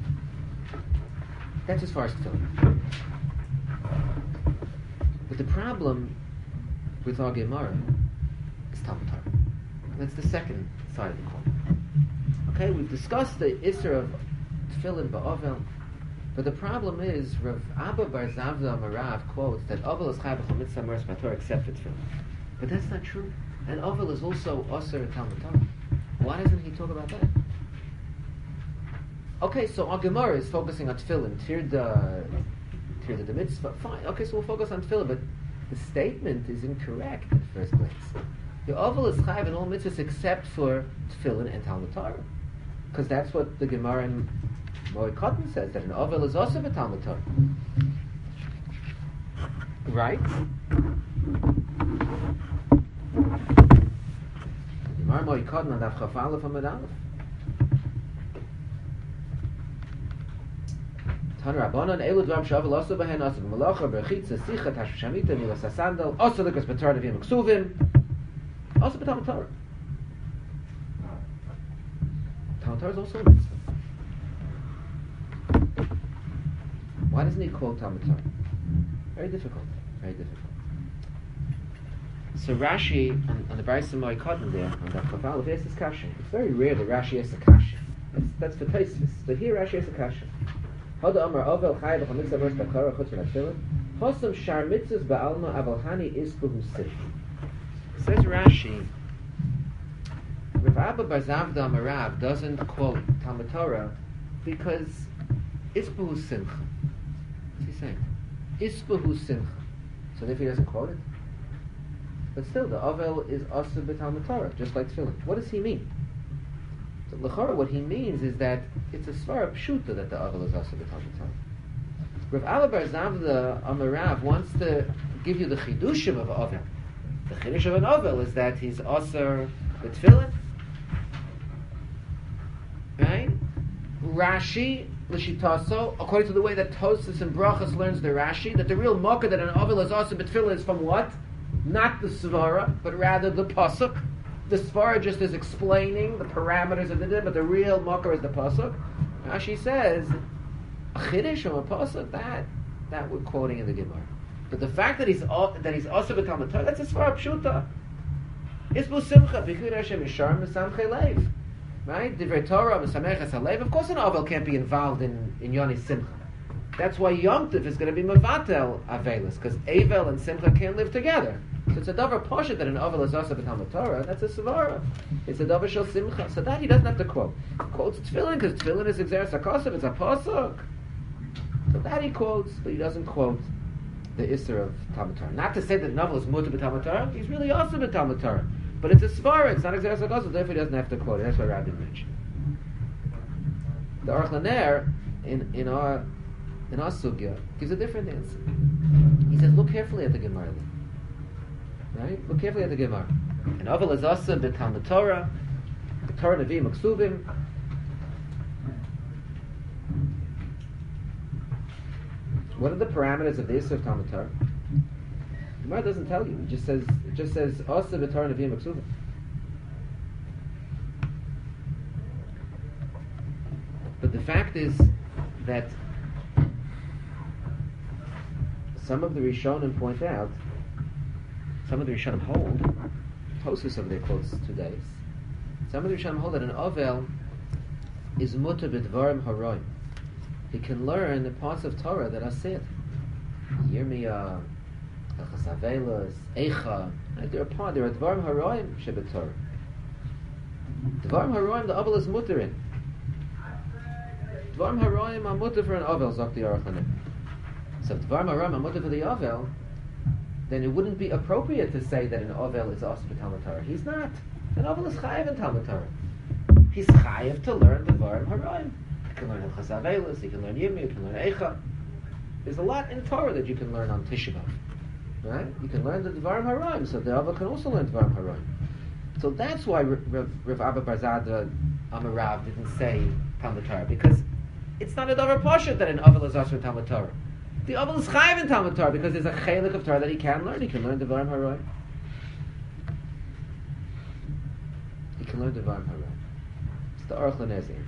That's as far as Tefillin. But the problem with our Gemara is Talmud Torah. That's the second side of the coin. Okay, we've discussed the Isser of Tefillin ba'Ovel, but the problem is Rav Abba Bar Zavda Marav quotes that Ovel is Chai b'chol mitzvah meres b'Torah except for Tefillin. But that's not true. And Ovel is also Osir in Talmud Torah. Why doesn't he talk about that? Okay, so our Gemara is focusing on Tefillin, Tirda, Tirda the mitzvah. Fine. Okay, so we'll focus on Tefillin, but the statement is incorrect at first glance. The Ovel is Chai in all mitzvahs except for Tefillin and Talmud Torah. Because that's what the Gemara in Moed Katan says, that an Ovel is also a Talmud Torah. Right? Gemara Moed Katan on Daf Chaf Aleph Amud Aleph. Tana Rabbanan Elu Dvam Shavel also Behen also Malacha Berchitza Sicha Tash Shamita Milas Sandal also Lukas B'Torah Devim Ksuvim also B'Talmud Torah. Talmud Torah is also a mitzvah. Why doesn't he quote Talmud Torah? Very difficult. Very difficult. So Rashi on, on the Brayso Moed Katan there on Daf Chaf Aleph asks this kasha. It's very rare that Rashi asks a kasha. That's that's for Tosfos. But here Rashi asks a kasha. Hada Amar Ovel Chai b'chol mitzvah meres b'Torah chutz min Tefillin. Hosam shar mitzvahs ba'alma aval hani ispuhu sif. Says Rashi. Rav Abba Bar Zavda Marav doesn't quote Talmud Torah because Ispuhu Simcha. What's he saying? Ispuhu Simcha. So therefore he doesn't quote it. But still, the Avel is Asur b'Talmud Torah, just like Tefillin. What does he mean? So l'chora, what he means is that it's a svara pshuta that the Avel is Asur b'Talmud Torah. Rav Abba Bar Zavda Amarav wants to give you the chidushim of Avel. The chidush of an Avel is that he's Asur b'Tefillin. Right? Rashi, l'shitaso, according to the way that Tosfos and Brachas learns the Rashi, that the real mocker that an Avel is Asur b'Tefillin is from what? Not the svara, but rather the pasuk. The svara just is explaining the parameters of the din, but the real mocker is the pasuk. Rashi says, a chiddush from a pasuk, that that we're quoting in the Gemara. But the fact that he's that he's also b'Talmud Torah, that's a svara pshuta. Isbu simcha b'chud Hashem yishar m'samchei leiv. Right? Divrei Torah m'sameches halev. Of course, an avel can't be involved in in Yoni simcha. That's why Yom Tov is going to be mevatel avelus, because avel and simcha can't live together. So it's a davar poshet that an avel is also b'Talmud Torah. That's a svara. It's a davar shel simcha. So that he doesn't have to quote. He quotes tefillin because tefillin is exeres hakosav. It's a pasuk. So that he quotes, but he doesn't quote the isser of Talmud Torah. Not to say that an avel is mutar b'Talmud Torah. He's really also b'Talmud Torah. But it's a svara. It's not exeres hakosav. Therefore, he doesn't have to quote it. That's what Rabbi mentioned. The Aruch LaNer in in our in our sugya gives a different answer. He says, look carefully at the Gemara. Right? Look carefully at the Gemara. An avel is asur b'Talmud Torah, the Torah Nevi'im Uksuvim. What are the parameters of the Isser of Talmud Torah? The Gemara doesn't tell you. It just says it just says asur b'Torah Nevi'im Uksuvim. But the fact is that some of the Rishonim point out, some of the Rishonim hold, Tosfos over there quotes two days, some of the Rishonim hold that an Avel is mutar b'dvarim haroim. He can learn the parts of Torah that are said. Yirmiyah, Hilchos Avelos, Eicha. There are parts, there are dvarim haroim shebet Torah. Dvarim haroim, the Avel is mutar in. Dvarim haroim are mutar for an Avel, zok the Aruch LaNer. So if Dvarim haroim are mutar for the Avel, then it wouldn't be appropriate to say that an Avel is asur b'Talmud Torah. He's not. An Avel is chayiv in Talmud Torah. He's chayiv to learn the Dvarim haroim. He can learn Hilchos Avelos, he can learn Yirmiyah, he can learn Eicha. There's a lot in Torah that you can learn on Tisha B'Av. Right? You can learn the Dvarim haroim, so the Avel can also learn Dvarim haroim. So that's why Rav, Rav Abba Bar Zavda Amarav didn't say Talmud Torah, because it's not a davar poshet that an Avel is asur Talmud Torah. The Avel is chayiv in Talmud Torah because there's a chelik of Torah that he can learn. He can learn Dvarim haroim. He can learn Dvarim haroim. It's the Aruch LaNer's answer.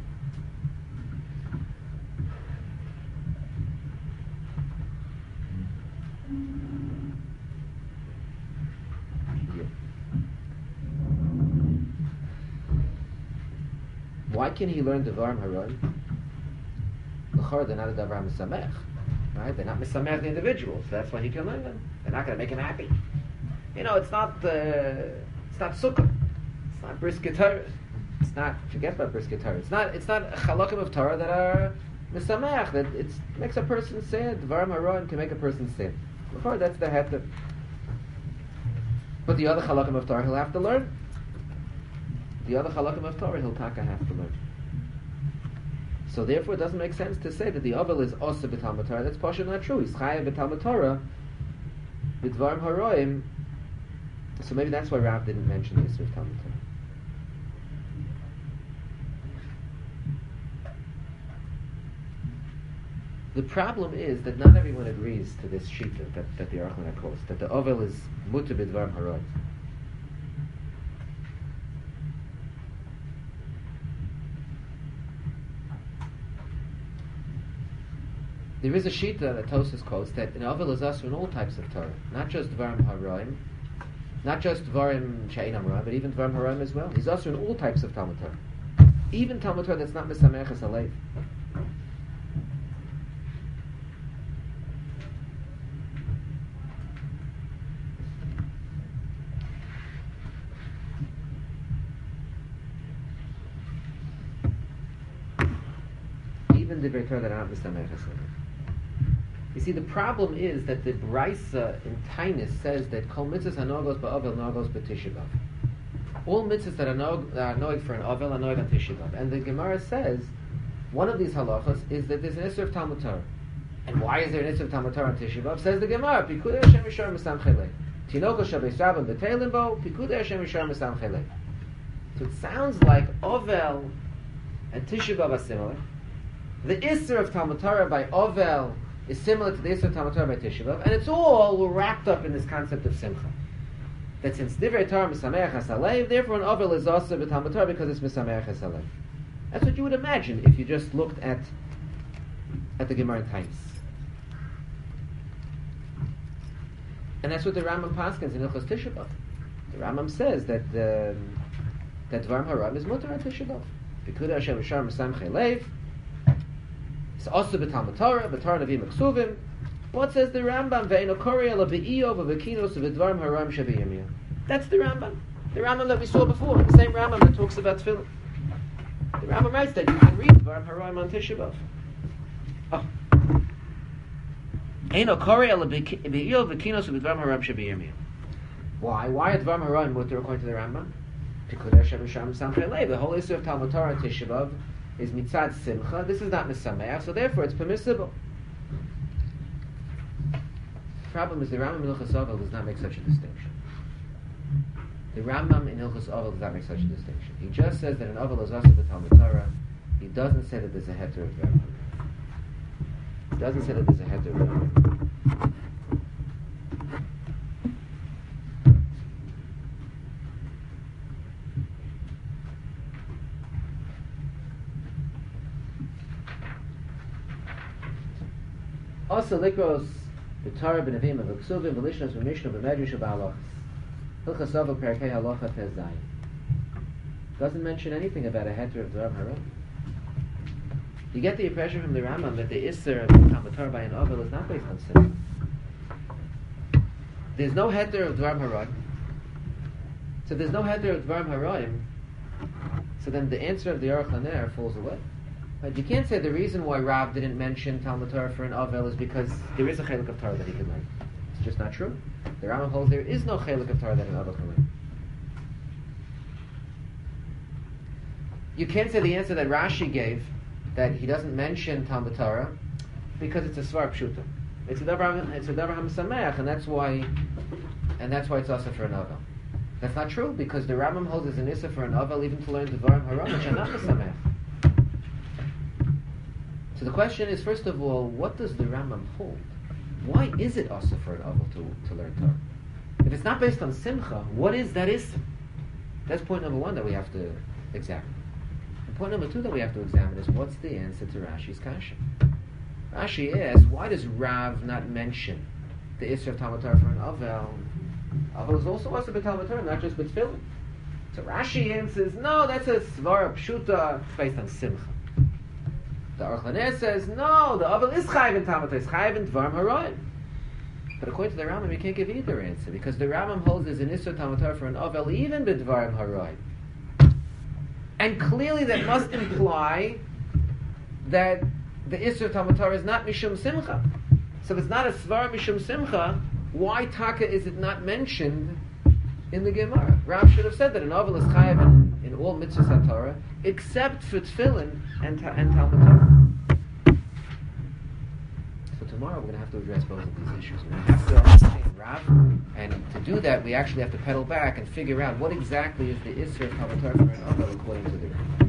Why can he learn Dvarim haroim? L'chor, they're not a davar misamech, right? They're not misamech the individual, so that's why he can learn them. They're not going to make him happy. You know, it's not uh, it's not sukkah, it's not brisket Torah, it's not forget about brisket Torah. It's not it's not chalakim of Torah that are misamech, that it makes a person sad. Dvarim haroim can make a person sad. L'chor, that's the heter. But the other chalakim of Torah he'll have to learn. The other chalakim of Torah he'll taka have to learn. So therefore, it doesn't make sense to say that the Avel is asur b'Talmud Torah. That's partially not true. He's chayav b'Talmud Torah, b'dvarim haroim. So maybe that's why Rav didn't mention the Isser of Talmud Torah. The problem is that not everyone agrees to this shita that, that the Aruch LaNer quotes, that the Avel is mutar b'dvarim haroim. There is a shita that Tosfos quotes that an Avel is asur in all types of Torah, not just Dvarim haroim, not just Dvarim she'einam haroim, but even Dvarim haroim as well. He's asur in all types of Talmud Torah, even Talmud Torah that's not misameches aleif. Even the Torah that are not misameches aleif. You see, the problem is that the Brisa in Tainus says that Kol mitzvahs hanogos ba'ovel nogos b'Tisha B'Av. All mitzvahs that are nog- are noig for an ovel are noig on Tisha B'Av. And the Gemara says one of these halachas is that there's an issur of Talmud Torah. And why is there an issur of Talmud Torah on Tisha B'Av? Says the Gemara, Pikudei Hashem Yishar Misam Chelei. Tinoko Shabbos Rabban B'Teilim Bo, Pikudei Hashem Yishar Misam Chelei. So it sounds like ovel and Tisha B'Av are similar. The issur of Talmud Torah by ovel is similar to the issur of Talmud Torah by Tisha B'Av, and it's all wrapped up in this concept of Simcha. That since Divrei Torah Misameach HaSalev, therefore an ovel is also b'Talmud Torah because it's Misameach HaSalev. That's what you would imagine if you just looked at at the Gemara in Tainus. And that's what the Rambam paskins in Hilchos Tisha B'Av. The Rambam says that the, that Dvarim Haram is mutar on Tisha B'Av. Pikudei Hashem Yishar Misam Chelev. It's also b'Talmud Torah, b'Torah Nevi'im Ksuvim. What says the Rambam? Ve'eno korei ela be'iyov v'kinos v'dvarim haram shebiyamiyah. That's the Rambam. The Rambam that we saw before. The same Rambam that talks about tefillin. The Rambam writes that you can read dvarim haram on Tisha B'Av. Oh. Eino korei ela be'iyov v'kinos v'dvarim haram shebiyamiyah. Why? Why are dvarim haram mutar according to the Rambam? Pikudei Hashem Yishar Misam Chelei. The whole issue of Talmud Torah on Tisha B'Av is mitzad simcha. This is not misameach, so therefore it's permissible. The problem is the Rambam in Hilchos Ovel does not make such a distinction. The Rambam in Hilchos Ovel does not make such a distinction. He just says that an Ovel is also the Talmud Torah. He doesn't say that there's a heter of Rambam. He doesn't say that there's a heter of Rambam. Also, likros the Torah b'Nevim of Ksuvim v'Lishnos v'Mishnah v'Medrash v'Halachos. Hilchos Ovel Perkei Halacha Tez Zayin. Doesn't mention anything about a heter of Dvarim Haram. You get the impression from the Rambam that the issur of Talmud Torah by an ovel is not based on sin. There's no heter of Dvarim Haram. So there's no heter of Dvarim Haram. So then the answer of the Aruch LaNer falls away. But you can't say the reason why Rav didn't mention Talmud Torah for an Ovel is because there is a chelik of Torah that he can learn. It's just not true. The Rambam holds there is no chelik of Torah that an Ovel can learn. You can't say the answer that Rashi gave, that he doesn't mention Talmud Torah, because it's a Svar Pshuta. It's a Davar, it's a Davar HaMesameach, and that's why, and that's why it's also for an Ovel. That's not true, because the Rambam holds as an Issa for an Ovel even to learn Devarim Haram, which are not Mesameach. So the question is, first of all, what does the Rambam hold? Why is it also for an Ovel to, to learn Torah? If it's not based on Simcha, what is that Issa? That's point number one that we have to examine. And point number two that we have to examine is, what's the answer to Rashi's kasha? Rashi asks, why does Rav not mention the Issa of Talmud Torah for an Ovel? Ovel is also also Talmud Torah, not just B'tfilin. So Rashi answers, no, that's a Svara Pshuta based on Simcha. The Aruch LaNer says, no, the Ovel is Chayiv in Talmud Torah, it's Chayiv in Dvarim Haroim. But according to the Rambam, you can't give either answer, because the Rambam holds there's an Issa of Talmud Torah for an Ovel even b'Dvarim Haroim. And clearly that must imply that the Issa of Talmud Torah is not Mishum Simcha. So if it's not a Svar Mishum Simcha, why Taka is it not mentioned in the Gemara? Rav should have said that an Ovel is Chayiv in, in all mitzvahs HaTorah, except for Tefillin and, ta- and Talmud Torah. So tomorrow we're going to have to address both of these issues. We're going to have to understand Rav, and to do that we actually have to pedal back and figure out what exactly is the Issa of Talmud Torah for an Ovel according to the Rambam.